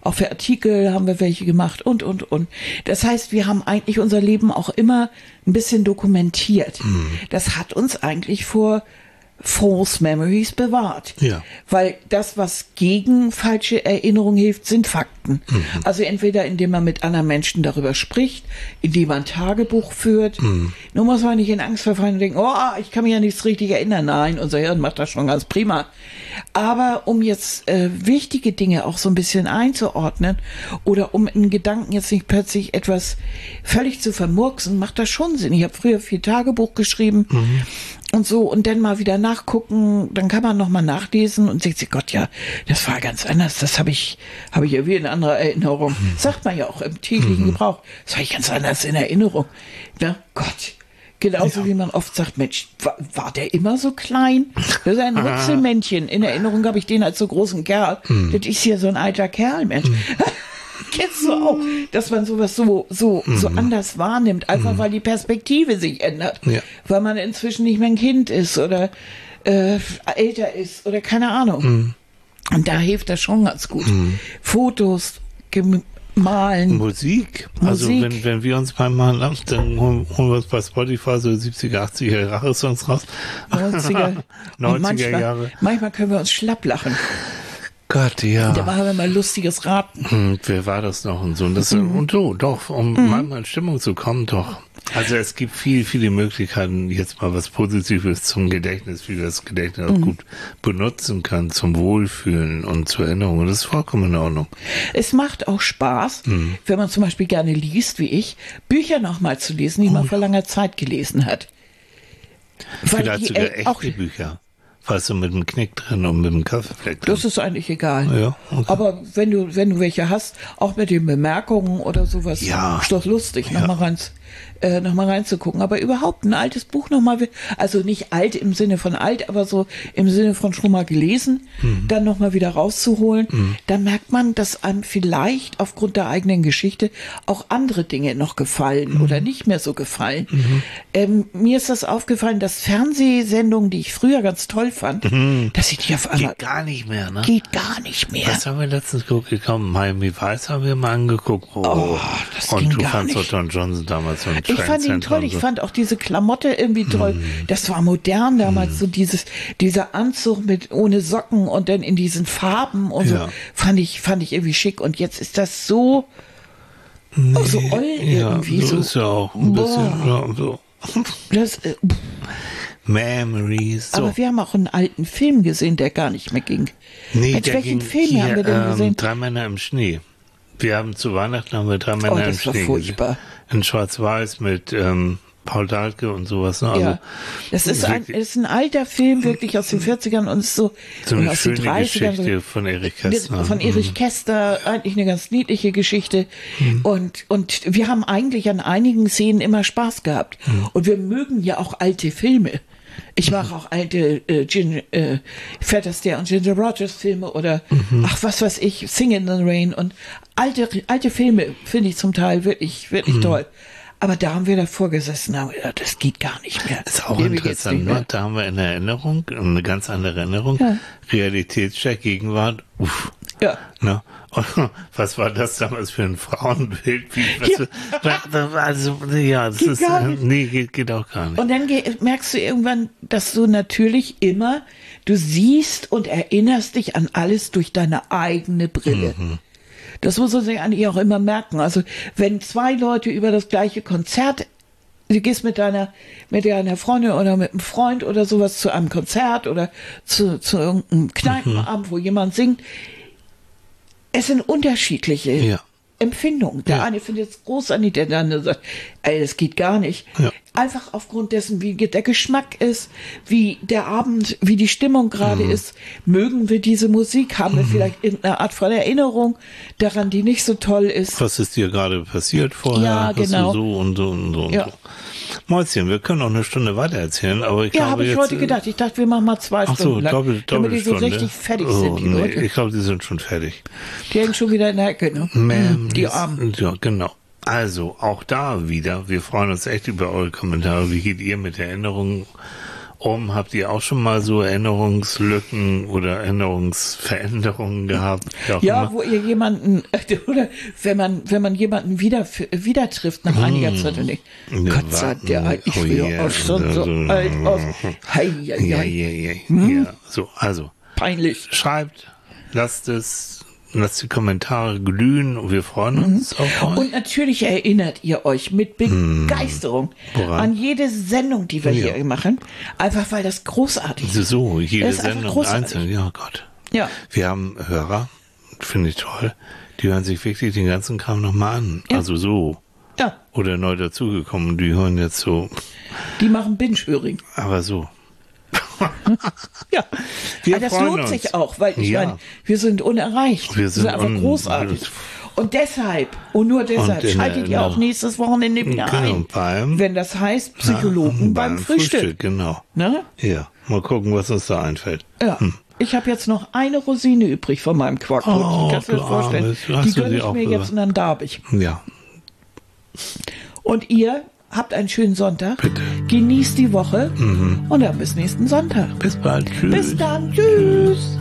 auch für Artikel haben wir welche gemacht und, und, und. Das heißt, wir haben eigentlich unser Leben auch immer ein bisschen dokumentiert. Mhm. Das hat uns eigentlich vor False Memories bewahrt. Ja. Weil das, was gegen falsche Erinnerung hilft, sind Fakten. Mhm. Also entweder indem man mit anderen Menschen darüber spricht, indem man ein Tagebuch führt. Mhm. Nur muss man nicht in Angst verfallen und denken, oh, ich kann mich ja nichts richtig erinnern. Nein, unser Hirn macht das schon ganz prima. Aber um jetzt äh, wichtige Dinge auch so ein bisschen einzuordnen oder um in Gedanken jetzt nicht plötzlich etwas völlig zu vermurksen, macht das schon Sinn. Ich habe früher viel Tagebuch geschrieben. Mhm. Und so, und dann mal wieder nachgucken, dann kann man nochmal nachlesen und denkt sich, Gott, ja, das war ganz anders, das habe ich, habe ich ja wie in anderer Erinnerung. Mhm. Sagt man ja auch im täglichen mhm. Gebrauch, das habe ich ganz anders in Erinnerung. Na, Gott, genauso ja. wie man oft sagt, Mensch, war, war der immer so klein? Das ist ein Rutzelmännchen. In Erinnerung habe ich den als so großen Kerl. Mhm. Das ist ja so ein alter Kerl, Mensch. Mhm. Kennst du auch, dass man sowas so, so, mhm. so anders wahrnimmt, einfach mhm. weil die Perspektive sich ändert, ja. weil man inzwischen nicht mehr ein Kind ist oder äh, älter ist oder keine Ahnung. Mhm. Und da hilft das schon ganz gut. Mhm. Fotos, Malen. Musik. Musik. Also wenn, wenn wir uns beim Malen ab, dann holen, holen wir uns bei Spotify so siebziger, achtziger Jahre Songs raus. neunziger, neunziger manchmal, Jahre. Manchmal können wir uns schlapp lachen. Gott, ja. Da machen wir mal lustiges Raten. Hm, wer war das noch und so? Und, das, mhm. und so, doch, um mhm. manchmal in Stimmung zu kommen, doch. Also es gibt viel, viele Möglichkeiten, jetzt mal was Positives zum Gedächtnis, wie wir das Gedächtnis mhm. auch gut benutzen kann, zum Wohlfühlen und zur Erinnerung. Und das ist vollkommen in Ordnung. Es macht auch Spaß, mhm. wenn man zum Beispiel gerne liest, wie ich, Bücher nochmal zu lesen, die oh, man ja. vor langer Zeit gelesen hat. Vielleicht die, sogar äh, echte auch, Bücher. Weißt du, mit dem Knick drin und mit dem Kaffeefleck drin. Das ist eigentlich egal. Ja, okay. Aber wenn du, wenn du welche hast, auch mit den Bemerkungen oder sowas, ja. ist doch lustig, ja. nochmal rein, äh, noch mal reinzugucken. Aber überhaupt ein altes Buch nochmal, also nicht alt im Sinne von alt, aber so im Sinne von schon mal gelesen, mhm. dann nochmal wieder rauszuholen, mhm. dann merkt man, dass einem vielleicht aufgrund der eigenen Geschichte auch andere Dinge noch gefallen mhm. oder nicht mehr so gefallen. Mhm. Ähm, mir ist das aufgefallen, dass Fernsehsendungen, die ich früher ganz toll fand, mhm. dass ich die auf einmal... Geht gar nicht mehr, ne? Geht gar nicht mehr. Was haben wir letztens gekommen? Miami Vice haben wir mal angeguckt. Oh, oh das und ging du gar fandst nicht. auch John Johnson damals so ein Ich fand ihn toll, ich fand auch diese Klamotte irgendwie toll. Mm. Das war modern damals, mm. so dieses, dieser Anzug mit ohne Socken und dann in diesen Farben und ja. so, fand ich, fand ich irgendwie schick. Und jetzt ist das so, nee, oh, so oll irgendwie. Ja, so, so ist ja auch ein bisschen, ja, so. Das, äh, Memories. So. Aber wir haben auch einen alten Film gesehen, der gar nicht mehr ging. Nee, Mit der welchen ging Film hier, haben wir denn ähm, gesehen? Drei Männer im Schnee. Wir haben zu Weihnachten haben wir drei Männer oh, im das war Schnee furchtbar. gesehen. In Schwarz-Weiß mit ähm, Paul Dahlke und sowas. Ne? Also, ja, das ist ein, das ist ein alter Film, wirklich aus den vierzigern und so, so eine aus schöne den dreißigern. Geschichte von Erich Kästner. Von Erich Kästner, eigentlich eine ganz niedliche Geschichte. Mhm. Und, und wir haben eigentlich an einigen Szenen immer Spaß gehabt. Mhm. Und wir mögen ja auch alte Filme. Ich mache auch alte äh, Gin, äh, Fred Astaire und Ginger Rogers Filme oder mhm. ach was weiß ich, Sing in the Rain und alte alte Filme finde ich zum Teil wirklich wirklich mhm. toll. Aber da haben wir davor gesessen, haben gedacht, das geht gar nicht mehr. Ist auch interessant, ne? Da haben wir in Erinnerung, eine ganz andere Erinnerung, ja. Realitätscheck, Gegenwart, uff. Ja. Ne? Und was war das damals für ein Frauenbild? Wie, was, ja. Also, ja, das geht ist, gar nicht. nee, geht, geht auch gar nicht. Und dann merkst du irgendwann, dass du natürlich immer, du siehst und erinnerst dich an alles durch deine eigene Brille. Mhm. Das muss man sich eigentlich auch immer merken. Also, wenn zwei Leute über das gleiche Konzert, du gehst mit deiner, mit deiner Freundin oder mit einem Freund oder sowas zu einem Konzert oder zu, zu irgendeinem Kneipenabend, mhm. wo jemand singt, es sind unterschiedliche ja. Empfindungen. Der ja. eine findet es großartig, der andere sagt, ey, das geht gar nicht. Ja. Einfach aufgrund dessen, wie der Geschmack ist, wie der Abend, wie die Stimmung gerade mhm. ist. Mögen wir diese Musik? Haben mhm. wir vielleicht irgendeine Art von Erinnerung daran, die nicht so toll ist? Was ist dir gerade passiert vorher? Ja, genau. Hast du so und so und so und ja. so. Mäuschen, wir können noch eine Stunde weiter erzählen, aber ich ja, glaube habe ich jetzt, heute gedacht. Ich dachte, wir machen mal zwei ach Stunden so, lang, doppel, damit die so Doppelstunde. richtig fertig oh, sind, die nee, Leute. Ich glaube, die sind schon fertig. Die hängen schon wieder in der Ecke, ne? Memories, die Armen. Ja, genau. Also, auch da wieder, wir freuen uns echt über eure Kommentare. Wie geht ihr mit Erinnerungen rum. Habt ihr auch schon mal so Erinnerungslücken oder Erinnerungsveränderungen gehabt? Ja, immer? wo ihr jemanden, oder wenn man, wenn man jemanden wieder, wieder trifft nach einiger Hm. Zeit und denkt, Ne, Gott sei warten. der ich Oh will yeah. auch schon so Also, alt aus. Hei, hei, Ja, hei. ja, ja, Hm? ja. So, also, Peinlich. schreibt, lasst es, lasst die Kommentare glühen und wir freuen uns auf euch. Und natürlich erinnert ihr euch mit Begeisterung Woran? an jede Sendung, die wir Ja. hier machen. Einfach weil das großartig ist. So, jede Das ist einfach Sendung großartig. einzeln, ja Gott. Ja. Wir haben Hörer, finde ich toll, die hören sich wirklich den ganzen Kram nochmal an. Ja. Also so. Ja. Oder neu dazugekommen, die hören jetzt so, Die machen Binge-Höring. aber so. Ja. Wir Aber das freuen lohnt uns. sich auch, weil ich Ja. meine, wir sind unerreicht. Wir sind einfach un- großartig. Und deshalb, und nur deshalb, Und in schaltet der- ihr auch nächstes Wochenende wieder Genau, ein. beim- Wenn das heißt Psychologen beim, Frühstück. Genau. Ne? Ja, mal gucken, was uns da einfällt. Ja. Ich habe jetzt noch eine Rosine übrig von meinem Quarkbrot. Oh, Kannst du dir das du vorstellen? Armes. Hast Die du gönne sie ich auch mir gesagt? jetzt und dann darf ich. Ja, Und ihr habt einen schönen Sonntag. Bitte. Genießt die Woche. Und dann bis nächsten Sonntag. bis bald. Tschüss. Bis dann. Tschüss.